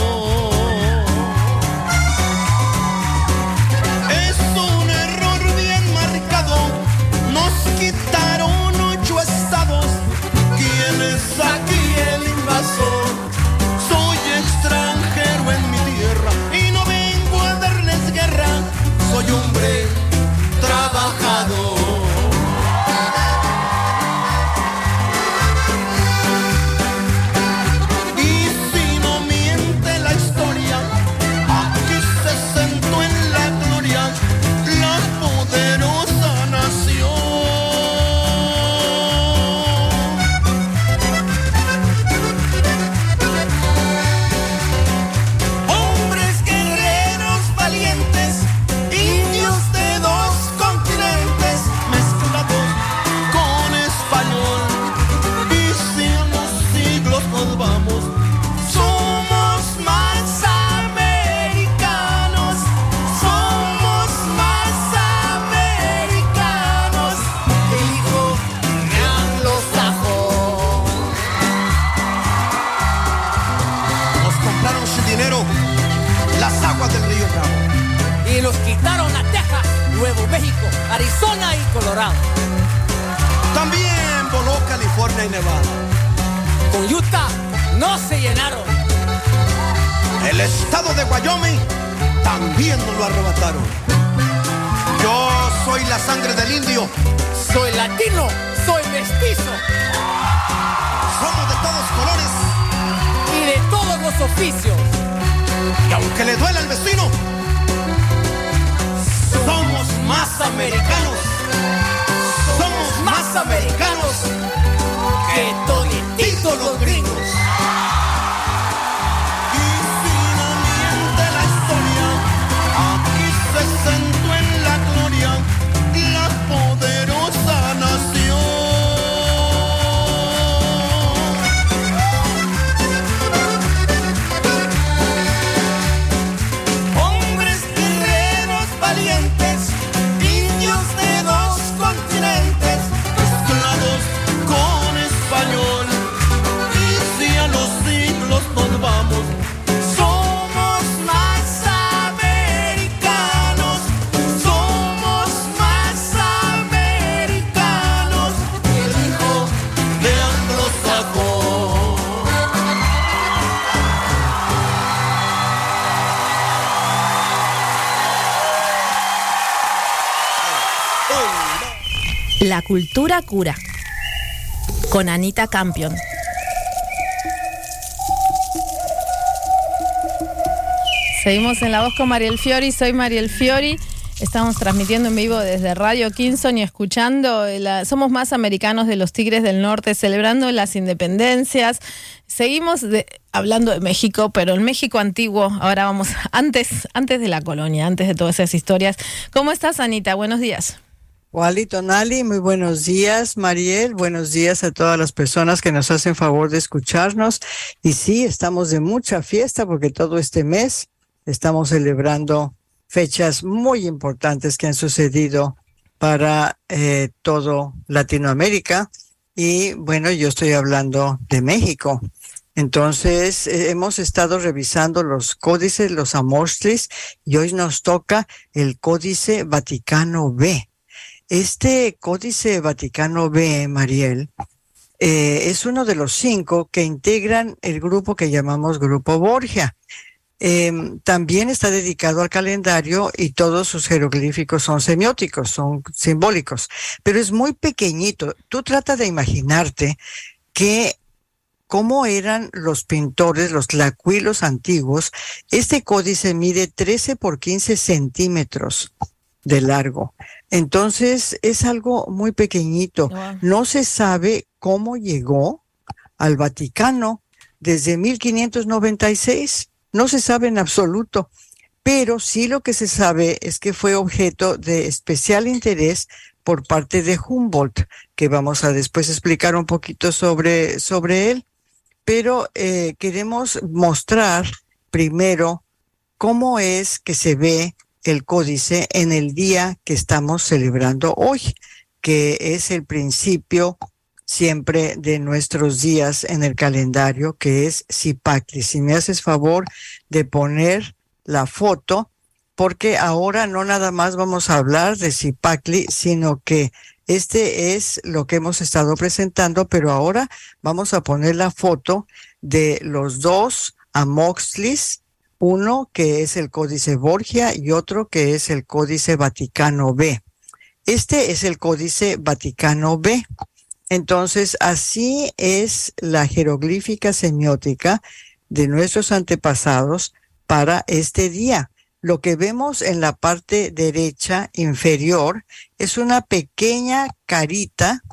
Speaker 16: Es un error bien marcado, nos quitaron ocho estados. ¿Quién es aquí el invasor? Soy extranjero en mi tierra y no vengo a darles guerra. Soy hombre trabajador. Y si no miente la historia, aquí se sentó en la gloria la poderosa nación. Hombres guerreros valientes, indios de dos continentes, mezclados con español. Y si en los siglos nos vamos, somos más americanos, somos más americanos que el hijo de anglosajón. Nos compraron sin dinero las aguas del río Bravo
Speaker 15: Y nos quitaron a Texas, Nuevo México, Arizona y Colorado.
Speaker 16: También voló California y Nevada.
Speaker 15: Con Utah no se llenaron.
Speaker 16: El estado de Wyoming también nos lo arrebataron. Yo soy la sangre del indio.
Speaker 15: Soy latino, soy mestizo.
Speaker 16: Somos de todos colores.
Speaker 15: Y de todos los oficios.
Speaker 16: Y aunque le duela al vecino, somos más americanos. Somos más americanos que todititos los gringos. Y si no miente la historia, aquí se sentó en la gloria la poderosa nación. Hombres guerreros valientes, indios de dos continentes, mezclados con español. Y si a los siglos nos vamos, somos más americanos, somos más americanos que el hijo de anglosajón.
Speaker 1: La cultura cura. Con Anita Campion. Seguimos en La Voz con Mariel Fiori. Soy Mariel Fiori. Estamos transmitiendo en vivo desde Radio Kingston y escuchando la, Somos Más Americanos de los Tigres del Norte, celebrando las independencias. Seguimos de, hablando de México, pero el México antiguo. Ahora vamos antes, antes de la colonia, antes de todas esas historias. ¿Cómo estás, Anita? Buenos días.
Speaker 17: Wally Tonali, muy buenos días, Mariel, buenos días a todas las personas que nos hacen favor de escucharnos. Y sí, estamos de mucha fiesta porque todo este mes estamos celebrando fechas muy importantes que han sucedido para eh, todo Latinoamérica. Y bueno, yo estoy hablando de México. Entonces, eh, hemos estado revisando los códices, los amostris, y hoy nos toca el Códice Vaticano B. Este Códice Vaticano B, Mariel, eh, es uno de los cinco que integran el grupo que llamamos Grupo Borgia. Eh, también está dedicado al calendario y todos sus jeroglíficos son semióticos, son simbólicos, pero es muy pequeñito. Tú trata de imaginarte que cómo eran los pintores, los tlacuilos antiguos. Este códice mide trece por quince centímetros de largo. Entonces es algo muy pequeñito. Wow. No se sabe cómo llegó al Vaticano desde mil quinientos noventa y seis. No se sabe en absoluto, pero sí lo que se sabe es que fue objeto de especial interés por parte de Humboldt, que vamos a después explicar un poquito sobre, sobre él. pero eh, queremos mostrar primero cómo es que se ve el códice en el día que estamos celebrando hoy, que es el principio siempre de nuestros días en el calendario, que es Cipactli. Si me haces favor de poner la foto, porque ahora no nada más vamos a hablar de Cipactli, sino que este es lo que hemos estado presentando, pero ahora vamos a poner la foto de los dos Amoxtlis, uno que es el Códice Borgia y otro que es el Códice Vaticano B. Este es el Códice Vaticano B. Entonces, así es la jeroglífica semiótica de nuestros antepasados para este día. Lo que vemos en la parte derecha inferior es una pequeña carita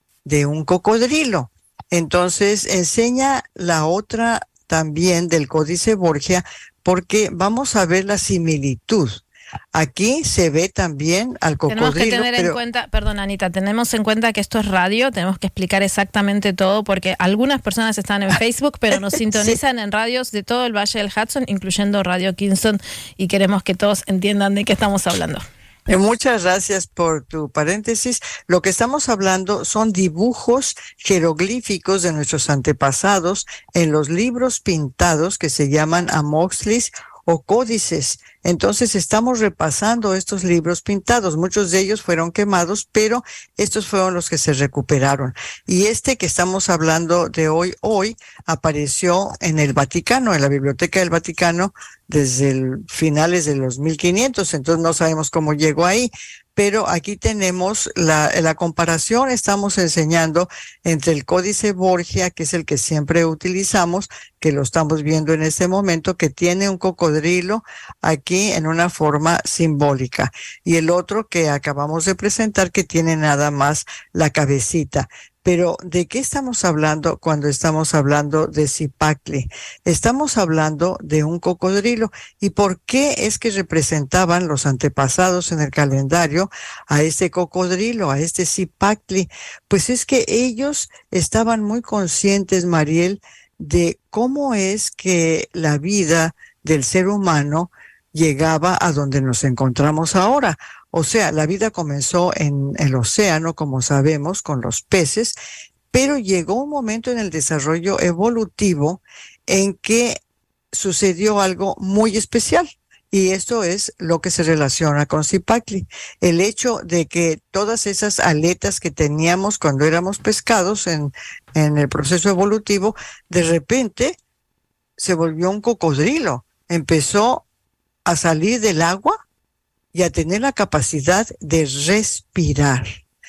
Speaker 17: de un cocodrilo. Entonces, enseña la otra también del Códice Borgia, porque vamos a ver la similitud. Aquí se ve también al cocodrilo.
Speaker 1: Tenemos que tener
Speaker 17: pero...
Speaker 1: en cuenta, perdón Anita, tenemos en cuenta que esto es radio, tenemos que explicar exactamente todo, porque algunas personas están en Facebook, pero nos sintonizan sí. en radios de todo el Valle del Hudson, incluyendo Radio Kingston, y queremos que todos entiendan de qué estamos hablando.
Speaker 17: Muchas gracias por tu paréntesis. Lo que estamos hablando son dibujos jeroglíficos de nuestros antepasados en los libros pintados que se llaman Amoxtlis o códices. Entonces estamos repasando estos libros pintados. Muchos de ellos fueron quemados, pero estos fueron los que se recuperaron. Y este que estamos hablando de hoy, hoy apareció en el Vaticano, en la Biblioteca del Vaticano, desde el finales de los mil quinientos. Entonces no sabemos cómo llegó ahí. Pero aquí tenemos la, la comparación, estamos enseñando entre el Códice Borgia, que es el que siempre utilizamos, que lo estamos viendo en este momento, que tiene un cocodrilo aquí en una forma simbólica, y el otro que acabamos de presentar, que tiene nada más la cabecita. Pero, ¿de qué estamos hablando cuando estamos hablando de Cipactli? Estamos hablando de un cocodrilo. ¿Y por qué es que representaban los antepasados en el calendario a este cocodrilo, a este Cipactli? Pues es que ellos estaban muy conscientes, Mariel, de cómo es que la vida del ser humano llegaba a donde nos encontramos ahora. O sea, la vida comenzó en el océano, como sabemos, con los peces, pero llegó un momento en el desarrollo evolutivo en que sucedió algo muy especial. Y esto es lo que se relaciona con Cipactli. El hecho de que todas esas aletas que teníamos cuando éramos pescados en, en el proceso evolutivo, de repente se volvió un cocodrilo. Empezó a salir del agua y a tener la capacidad de respirar.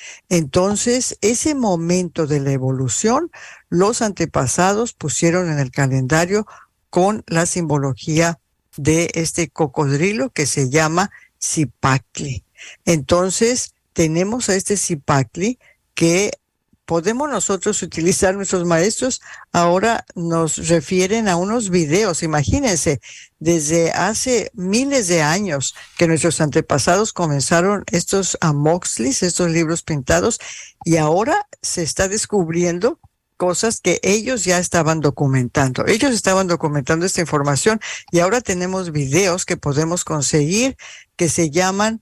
Speaker 17: Entonces, ese momento de la evolución, los antepasados pusieron en el calendario con la simbología de este cocodrilo que se llama Cipactli. Entonces, tenemos a este Cipactli que podemos nosotros utilizar. Nuestros maestros ahora nos refieren a unos videos. Imagínense, desde hace miles de años que nuestros antepasados comenzaron estos Amoxtlis, estos libros pintados, y ahora se está descubriendo cosas que ellos ya estaban documentando. Ellos estaban documentando esta información y ahora tenemos videos que podemos conseguir que se llaman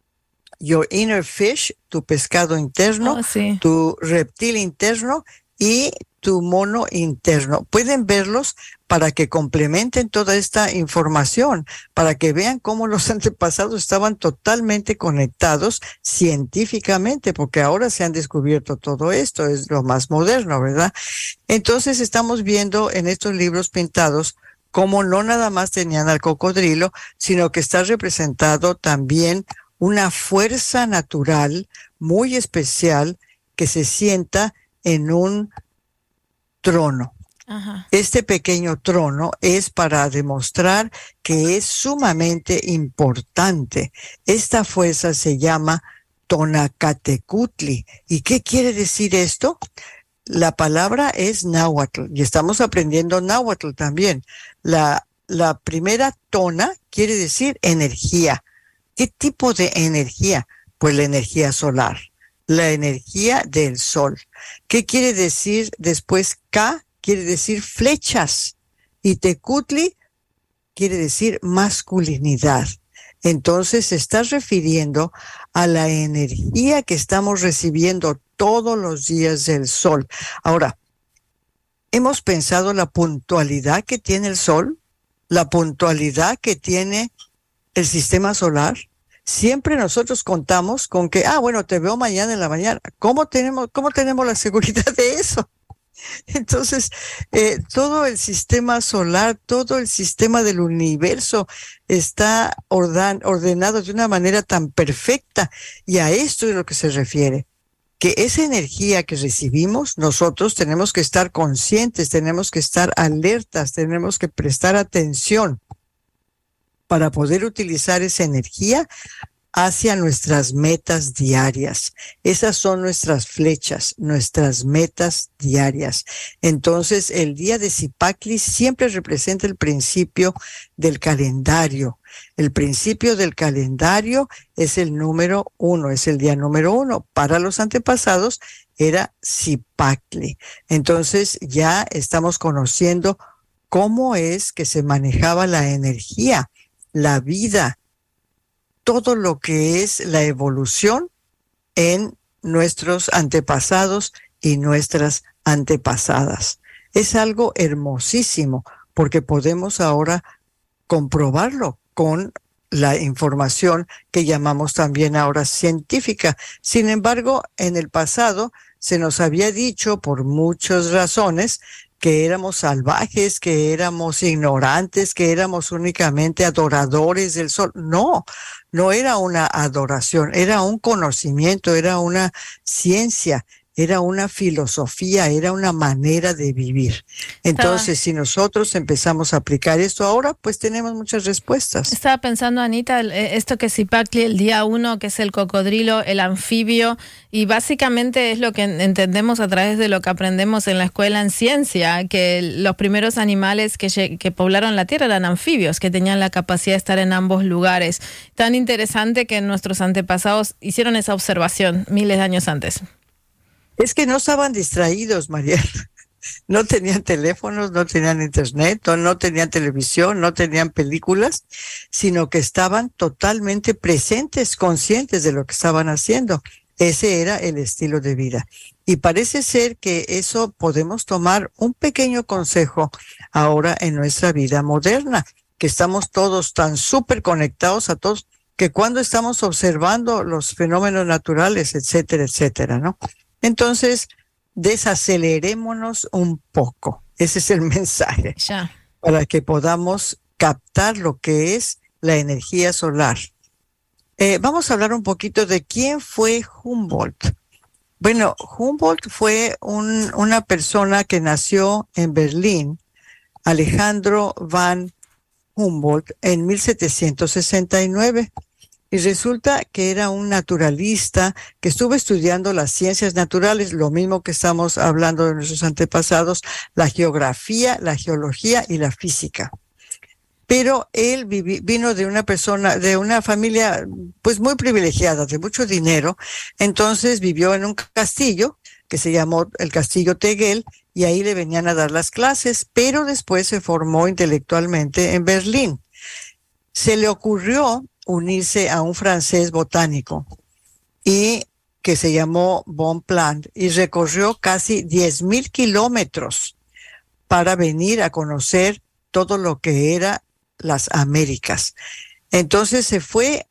Speaker 17: Your Inner Fish, tu pescado interno,
Speaker 1: oh, sí.
Speaker 17: tu reptil interno y tu mono interno. Pueden verlos para que complementen toda esta información, para que vean cómo los antepasados estaban totalmente conectados científicamente, porque ahora se han descubierto todo esto, es lo más moderno, ¿verdad? Entonces estamos viendo en estos libros pintados cómo no nada más tenían al cocodrilo, sino que está representado también una fuerza natural muy especial que se sienta en un trono.
Speaker 1: Ajá.
Speaker 17: Este pequeño trono es para demostrar que es sumamente importante. Esta fuerza se llama Tonacatecutli. ¿Y qué quiere decir esto? La palabra es náhuatl y estamos aprendiendo náhuatl también. La, la primera tona quiere decir energía. ¿Qué tipo de energía? Pues la energía solar, la energía del sol. ¿Qué quiere decir después K? quiere decir flechas y Tecutli quiere decir masculinidad. Entonces se está refiriendo a la energía que estamos recibiendo todos los días del sol. Ahora, ¿hemos pensado la puntualidad que tiene el sol? ¿La puntualidad que tiene el sistema solar? Siempre nosotros contamos con que, ah, bueno, te veo mañana en la mañana. ¿Cómo tenemos, cómo tenemos la seguridad de eso? Entonces, eh, todo el sistema solar, todo el sistema del universo está ordan, ordenado de una manera tan perfecta, y a esto es lo que se refiere, que esa energía que recibimos, nosotros tenemos que estar conscientes, tenemos que estar alertas, tenemos que prestar atención para poder utilizar esa energía hacia nuestras metas diarias. Esas son nuestras flechas, nuestras metas diarias. Entonces, el día de Cipactli siempre representa el principio del calendario. El principio del calendario es el número uno, es el día número uno. Para los antepasados era Cipactli. Entonces, ya estamos conociendo cómo es que se manejaba la energía, la vida, todo lo que es la evolución en nuestros antepasados y nuestras antepasadas. Es algo hermosísimo porque podemos ahora comprobarlo con la información que llamamos también ahora científica. Sin embargo, en el pasado se nos había dicho por muchas razones que éramos salvajes, que éramos ignorantes, que éramos únicamente adoradores del sol. No, no era una adoración, era un conocimiento, era una ciencia, era una filosofía, era una manera de vivir. Entonces, Estaba... si nosotros empezamos a aplicar esto ahora, pues tenemos muchas respuestas.
Speaker 1: Estaba pensando, Anita, esto que es Cipactli, el día uno, que es el cocodrilo, el anfibio, y básicamente es lo que entendemos a través de lo que aprendemos en la escuela en ciencia, que los primeros animales que, que poblaron la Tierra eran anfibios, que tenían la capacidad de estar en ambos lugares. Tan interesante que nuestros antepasados hicieron esa observación miles de años antes.
Speaker 17: Es que no estaban distraídos, María. No tenían teléfonos, no tenían internet, no, no tenían televisión, no tenían películas, sino que estaban totalmente presentes, conscientes de lo que estaban haciendo. Ese era el estilo de vida. Y parece ser que eso podemos tomar un pequeño consejo ahora en nuestra vida moderna, que estamos todos tan súper conectados a todos, que cuando estamos observando los fenómenos naturales, etcétera, etcétera, ¿no? Entonces, desacelerémonos un poco. Ese es el mensaje.
Speaker 1: Ya.
Speaker 17: Para que podamos captar lo que es la energía solar. Eh, vamos a hablar un poquito de quién fue Humboldt. Bueno, Humboldt fue un, una persona que nació en Berlín, Alejandro van Humboldt, en mil setecientos sesenta y nueve. Y resulta que era un naturalista que estuvo estudiando las ciencias naturales, lo mismo que estamos hablando de nuestros antepasados, la geografía, la geología y la física. Pero él vivi, vino de una persona, de una familia pues muy privilegiada, de mucho dinero. Entonces vivió en un castillo que se llamó el Castillo Tegel, y ahí le venían a dar las clases, pero después se formó intelectualmente en Berlín. Se le ocurrió unirse a un francés botánico y que se llamó Bonpland, y recorrió casi diez mil kilómetros para venir a conocer todo lo que era las Américas. Entonces se fue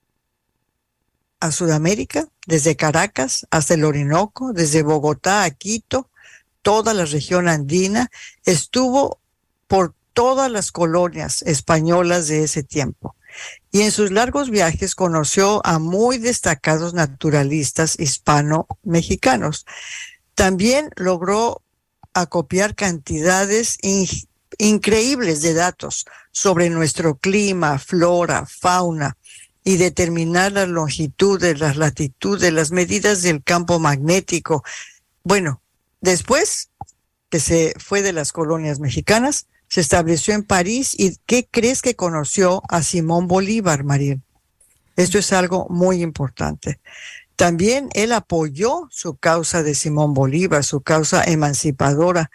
Speaker 17: a Sudamérica, desde Caracas hasta el Orinoco, desde Bogotá a Quito, toda la región andina, estuvo por todas las colonias españolas de ese tiempo. Y en sus largos viajes conoció a muy destacados naturalistas hispano-mexicanos. También logró acopiar cantidades in- increíbles de datos sobre nuestro clima, flora, fauna, y determinar las longitudes, las latitudes, las medidas del campo magnético. Bueno, después que se fue de las colonias mexicanas, se estableció en París. ¿Y qué crees que conoció a Simón Bolívar, Mariel? Esto es algo muy importante. También él apoyó su causa de Simón Bolívar, su causa emancipadora,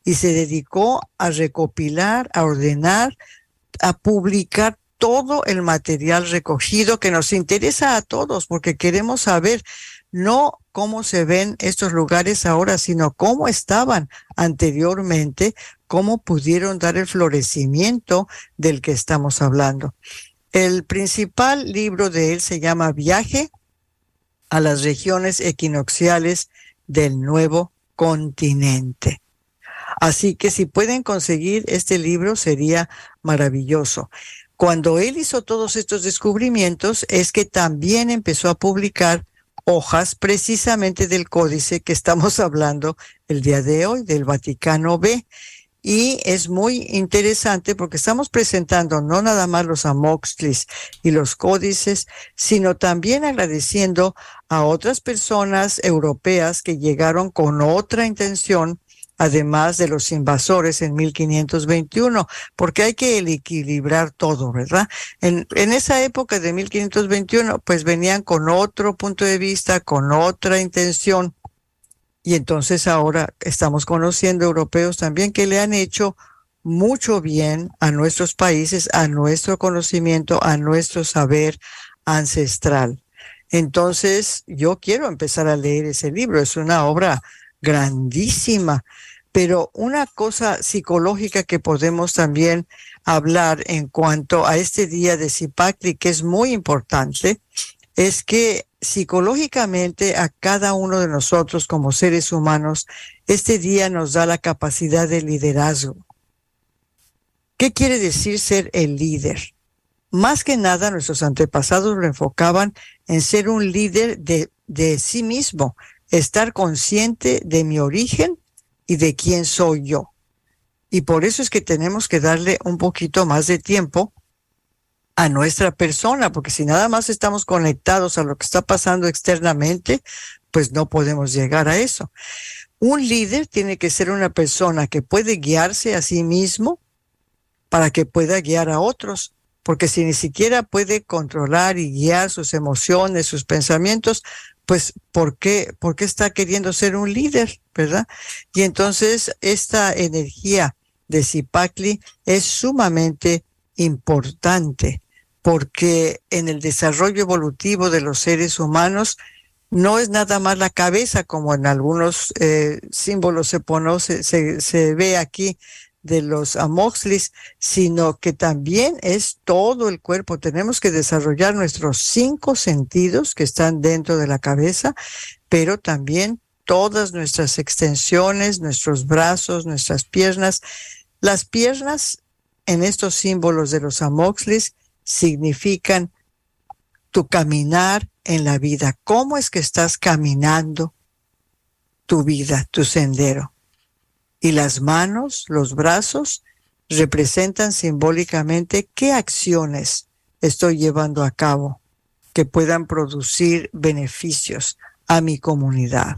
Speaker 17: y se dedicó a recopilar, a ordenar, a publicar todo el material recogido que nos interesa a todos, porque queremos saber no cómo se ven estos lugares ahora, sino cómo estaban anteriormente, cómo pudieron dar el florecimiento del que estamos hablando. El principal libro de él se llama Viaje a las regiones equinocciales del Nuevo Continente. Así que si pueden conseguir este libro sería maravilloso. Cuando él hizo todos estos descubrimientos es que también empezó a publicar hojas precisamente del códice que estamos hablando el día de hoy, del Vaticano B. Y es muy interesante porque estamos presentando no nada más los amoxtlis y los códices, sino también agradeciendo a otras personas europeas que llegaron con otra intención, además de los invasores en mil quinientos veintiuno, porque hay que equilibrar todo, ¿verdad? En, en esa época de mil quinientos veintiuno, pues venían con otro punto de vista, con otra intención, y entonces ahora estamos conociendo europeos también que le han hecho mucho bien a nuestros países, a nuestro conocimiento, a nuestro saber ancestral. Entonces, yo quiero empezar a leer ese libro, es una obra grandísima, pero una cosa psicológica que podemos también hablar en cuanto a este día de Cipactli, que es muy importante, es que psicológicamente a cada uno de nosotros como seres humanos, este día nos da la capacidad de liderazgo. ¿Qué quiere decir ser el líder? Más que nada, nuestros antepasados lo enfocaban en ser un líder de, de sí mismo, estar consciente de mi origen y de quién soy yo. Y por eso es que tenemos que darle un poquito más de tiempo a nuestra persona, porque si nada más estamos conectados a lo que está pasando externamente, pues no podemos llegar a eso. Un líder tiene que ser una persona que puede guiarse a sí mismo para que pueda guiar a otros, porque si ni siquiera puede controlar y guiar sus emociones, sus pensamientos, pues ¿por qué, por qué está queriendo ser un líder, verdad? Y entonces esta energía de Cipactli es sumamente importante, porque en el desarrollo evolutivo de los seres humanos no es nada más la cabeza, como en algunos eh, símbolos se, pone, se, se, se ve aquí de los amoxtlis, sino que también es todo el cuerpo. Tenemos que desarrollar nuestros cinco sentidos que están dentro de la cabeza, pero también todas nuestras extensiones, nuestros brazos, nuestras piernas. Las piernas en estos símbolos de los amoxtlis significan tu caminar en la vida. ¿Cómo es que estás caminando tu vida, tu sendero? Y las manos, los brazos, representan simbólicamente qué acciones estoy llevando a cabo que puedan producir beneficios a mi comunidad.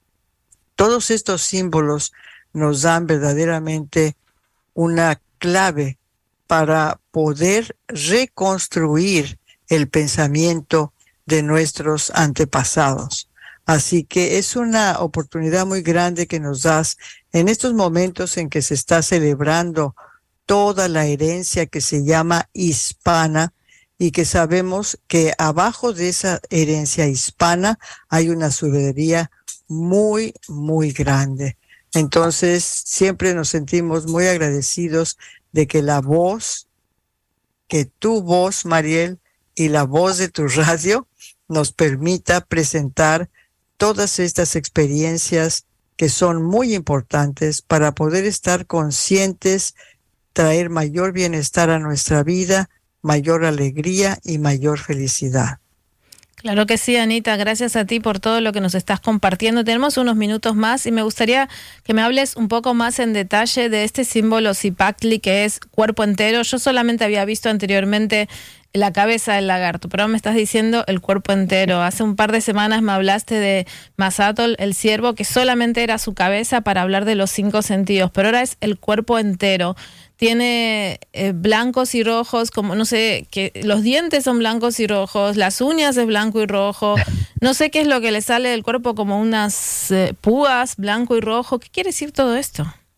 Speaker 17: Todos estos símbolos nos dan verdaderamente una clave para poder reconstruir el pensamiento de nuestros antepasados. Así que es una oportunidad muy grande que nos das en estos momentos en que se está celebrando toda la herencia que se llama hispana y que sabemos que abajo de esa herencia hispana hay una sabiduría muy, muy grande. Entonces, siempre nos sentimos muy agradecidos de que la voz, que tu voz, Mariel, y la voz de tu radio nos permita presentar todas estas experiencias que son muy importantes para poder estar conscientes, traer mayor bienestar a nuestra vida, mayor alegría y mayor felicidad.
Speaker 1: Claro que sí, Anita, gracias a ti por todo lo que nos estás compartiendo. Tenemos unos minutos más y me gustaría que me hables un poco más en detalle de este símbolo Cipactli, que es cuerpo entero. Yo solamente había visto anteriormente la cabeza del lagarto, pero ahora me estás diciendo el cuerpo entero. Hace un par de semanas me hablaste de Mazatl, el ciervo, que solamente era su cabeza para hablar de los cinco sentidos, pero ahora es el cuerpo entero. Tiene eh, blancos y rojos, como no sé, que los dientes son blancos y rojos, las uñas es blanco y rojo, no sé qué es lo que le sale del cuerpo, como unas eh, púas, blanco y rojo. ¿Qué quiere decir todo esto?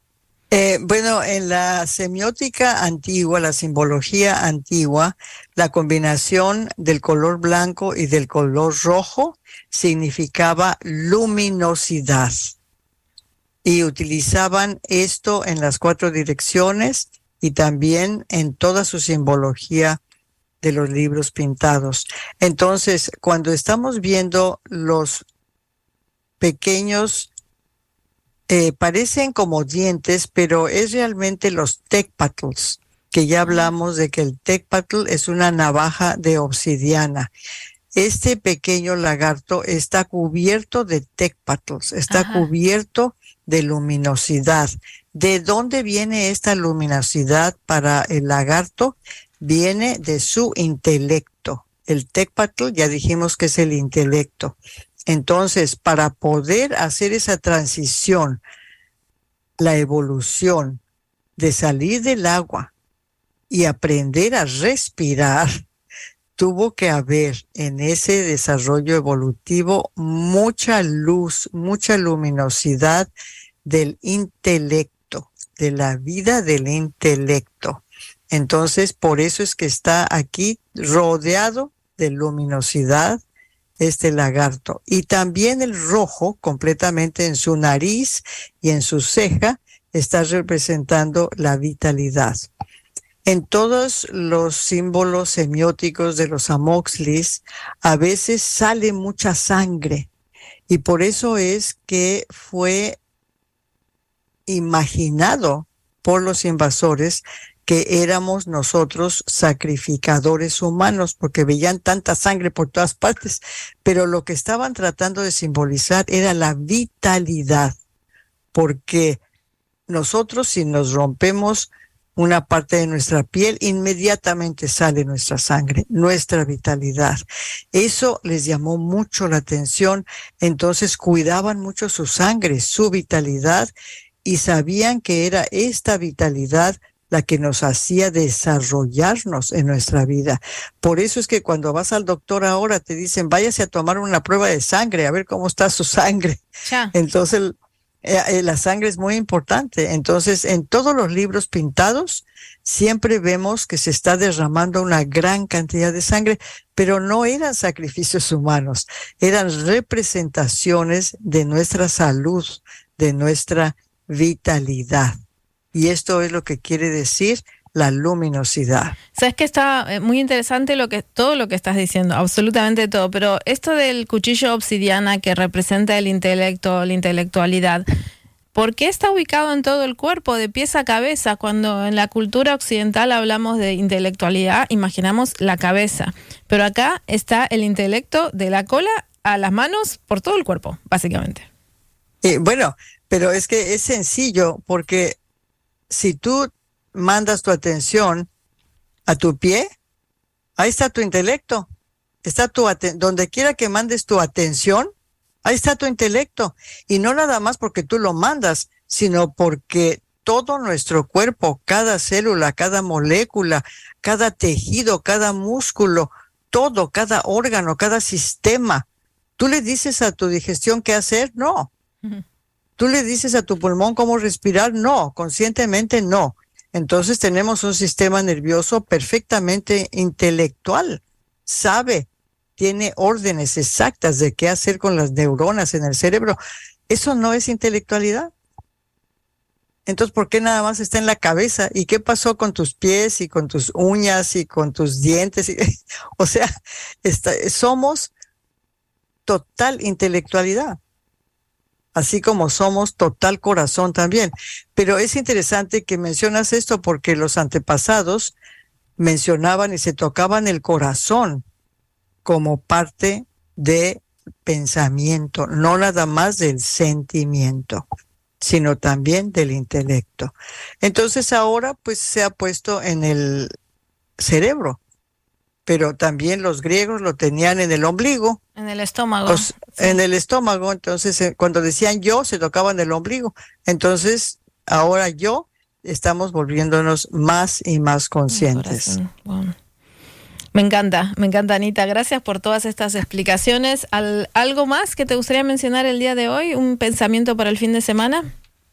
Speaker 17: Eh, bueno, en la semiótica antigua, la simbología antigua, la combinación del color blanco y del color rojo significaba luminosidad. Y utilizaban esto en las cuatro direcciones y también en toda su simbología de los libros pintados. Entonces, cuando estamos viendo los pequeños Eh, parecen como dientes, pero es realmente los tecpatls, que ya hablamos de que el tecpatl es una navaja de obsidiana. Este pequeño lagarto está cubierto de tecpatls, está Ajá. cubierto de luminosidad. ¿De dónde viene esta luminosidad para el lagarto? Viene de su intelecto. El tecpatl ya dijimos que es el intelecto. Entonces, para poder hacer esa transición, la evolución de salir del agua y aprender a respirar, tuvo que haber en ese desarrollo evolutivo mucha luz, mucha luminosidad del intelecto, de la vida del intelecto. Entonces, por eso es que está aquí rodeado de luminosidad este lagarto. Y también el rojo, completamente en su nariz y en su ceja, está representando la vitalidad. En todos los símbolos semióticos de los amoxlis, a veces sale mucha sangre. Y por eso es que fue imaginado por los invasores que éramos nosotros sacrificadores humanos, porque veían tanta sangre por todas partes, pero lo que estaban tratando de simbolizar era la vitalidad, porque nosotros, si nos rompemos una parte de nuestra piel, inmediatamente sale nuestra sangre, nuestra vitalidad. Eso les llamó mucho la atención, entonces cuidaban mucho su sangre, su vitalidad, y sabían que era esta vitalidad la que nos hacía desarrollarnos en nuestra vida. Por eso es que cuando vas al doctor ahora te dicen, váyase a tomar una prueba de sangre, a ver cómo está su sangre. Ya. Entonces, eh, la sangre es muy importante. Entonces, en todos los libros pintados, siempre vemos que se está derramando una gran cantidad de sangre, pero no eran sacrificios humanos, eran representaciones de nuestra salud, de nuestra vitalidad. Y esto es lo que quiere decir la luminosidad.
Speaker 1: Sabes que está muy interesante lo que todo lo que estás diciendo, absolutamente todo, pero esto del cuchillo obsidiana que representa el intelecto, la intelectualidad, ¿por qué está ubicado en todo el cuerpo, de pies a cabeza? Cuando en la cultura occidental hablamos de intelectualidad, imaginamos la cabeza, pero acá está el intelecto de la cola a las manos por todo el cuerpo, básicamente.
Speaker 17: Eh, bueno, pero es que es sencillo, porque si tú mandas tu atención a tu pie, ahí está tu intelecto. Está tu aten- donde quiera que mandes tu atención, ahí está tu intelecto. Y no nada más porque tú lo mandas, sino porque todo nuestro cuerpo, cada célula, cada molécula, cada tejido, cada músculo, todo, cada órgano, cada sistema. ¿Tú le dices a tu digestión qué hacer? No. Uh-huh. ¿Tú le dices a tu pulmón cómo respirar? No, conscientemente no. Entonces tenemos un sistema nervioso perfectamente intelectual. Sabe, tiene órdenes exactas de qué hacer con las neuronas en el cerebro. ¿Eso no es intelectualidad? Entonces, ¿por qué nada más está en la cabeza? ¿Y qué pasó con tus pies y con tus uñas y con tus dientes? O sea, está, somos total intelectualidad. Así como somos total corazón también. Pero es interesante que mencionas esto porque los antepasados mencionaban y se tocaban el corazón como parte de pensamiento, no nada más del sentimiento, sino también del intelecto. Entonces ahora pues se ha puesto en el cerebro, pero también los griegos lo tenían en el ombligo.
Speaker 1: En el estómago.
Speaker 17: Los,
Speaker 1: sí.
Speaker 17: En el estómago, entonces eh, cuando decían yo, se tocaban el ombligo. Entonces, ahora yo, estamos volviéndonos más y más conscientes.
Speaker 1: Wow. Me encanta, me encanta, Anita. Gracias por todas estas explicaciones. ¿Al, ¿Algo más que te gustaría mencionar el día de hoy? ¿Un pensamiento para el fin de semana?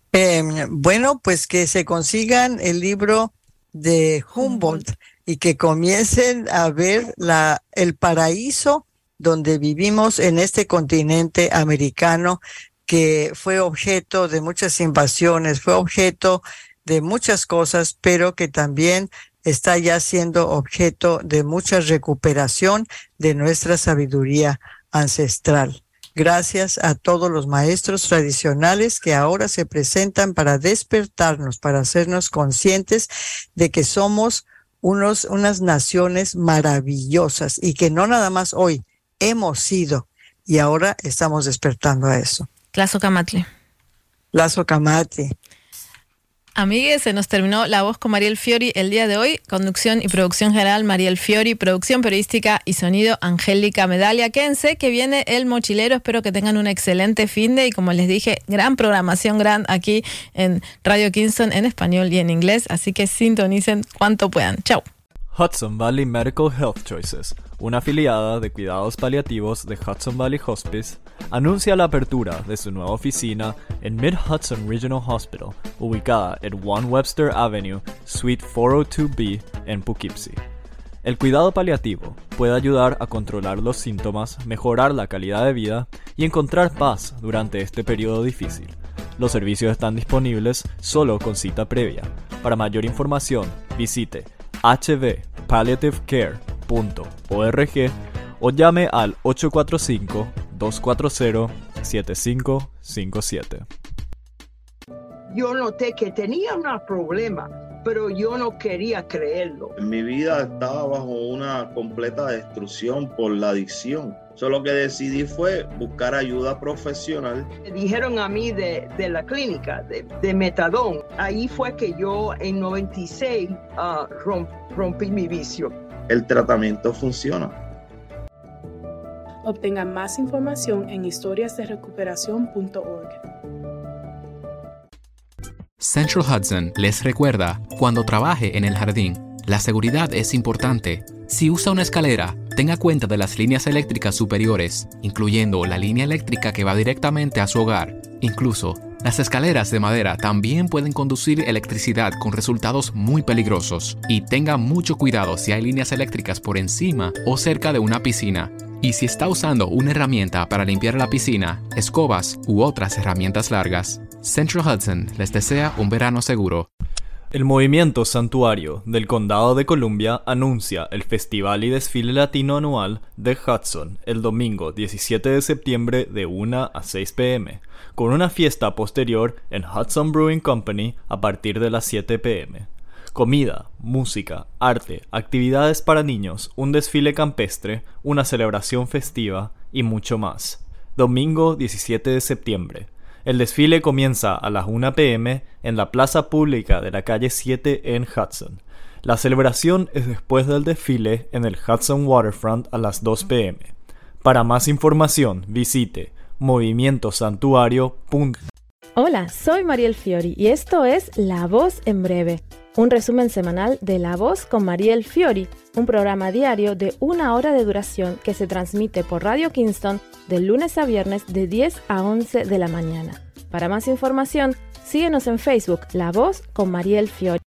Speaker 17: Eh, bueno, pues que se consigan el libro de Humboldt y que comiencen a ver la, el paraíso donde vivimos en este continente americano, que fue objeto de muchas invasiones, fue objeto de muchas cosas, pero que también está ya siendo objeto de mucha recuperación de nuestra sabiduría ancestral. Gracias a todos los maestros tradicionales que ahora se presentan para despertarnos, para hacernos conscientes de que somos unos, unas naciones maravillosas y que no nada más hoy hemos sido y ahora estamos despertando a eso.
Speaker 1: Tlazo Camatli.
Speaker 17: Tlazo Camatli.
Speaker 1: Amigues, se nos terminó La Voz con Mariel Fiori el día de hoy. Conducción y producción general Mariel Fiori, producción periodística y sonido Angélica Medalia. Quédense que viene El Mochilero, espero que tengan un excelente finde y como les dije, gran programación gran aquí en Radio Kingston en español y en inglés, así que sintonicen cuanto puedan. Chau.
Speaker 2: Hudson Valley Medical Health Choices, una afiliada de cuidados paliativos de Hudson Valley Hospice, anuncia la apertura de su nueva oficina en Mid-Hudson Regional Hospital, ubicada en One Webster Avenue, Suite cuatrocientos dos B en Poughkeepsie. El cuidado paliativo puede ayudar a controlar los síntomas, mejorar la calidad de vida y encontrar paz durante este periodo difícil. Los servicios están disponibles solo con cita previa. Para mayor información, visite h v palliative care punto org o llame al ocho cuatro cinco, dos cuatro cero, siete cinco cinco siete.
Speaker 3: Yo noté que tenía un problema, pero yo no quería creerlo.
Speaker 4: Mi vida estaba bajo una completa destrucción por la adicción. Solo que decidí fue buscar ayuda profesional.
Speaker 3: Me dijeron a mí de, de la clínica, de, de metadón. Ahí fue que yo en noventa y seis uh, romp, rompí mi vicio.
Speaker 4: El tratamiento funciona.
Speaker 5: Obtengan más información en historias de recuperación punto org.
Speaker 6: Central Hudson les recuerda, cuando trabaje en el jardín, la seguridad es importante. Si usa una escalera, tenga cuenta de las líneas eléctricas superiores, incluyendo la línea eléctrica que va directamente a su hogar. Incluso, las escaleras de madera también pueden conducir electricidad con resultados muy peligrosos. Y tenga mucho cuidado si hay líneas eléctricas por encima o cerca de una piscina. Y si está usando una herramienta para limpiar la piscina, escobas u otras herramientas largas, Central Hudson les desea un verano seguro.
Speaker 2: El Movimiento Santuario del Condado de Columbia anuncia el Festival y Desfile Latino Anual de Hudson el domingo diecisiete de septiembre de una a seis pe eme, con una fiesta posterior en Hudson Brewing Company a partir de las siete pe eme. Comida, música, arte, actividades para niños, un desfile campestre, una celebración festiva y mucho más. Domingo diecisiete de septiembre. El desfile comienza a las una pe eme en la plaza pública de la calle siete en Hudson. La celebración es después del desfile en el Hudson Waterfront a las dos pe eme. Para más información, visite movimiento santuario punto org.
Speaker 18: Hola, soy Mariel Fiori y esto es La Voz en Breve, un resumen semanal de La Voz con Mariel Fiori, un programa diario de una hora de duración que se transmite por Radio Kingston de lunes a viernes de diez a once de la mañana. Para más información, síguenos en Facebook, La Voz con Mariel Fiori.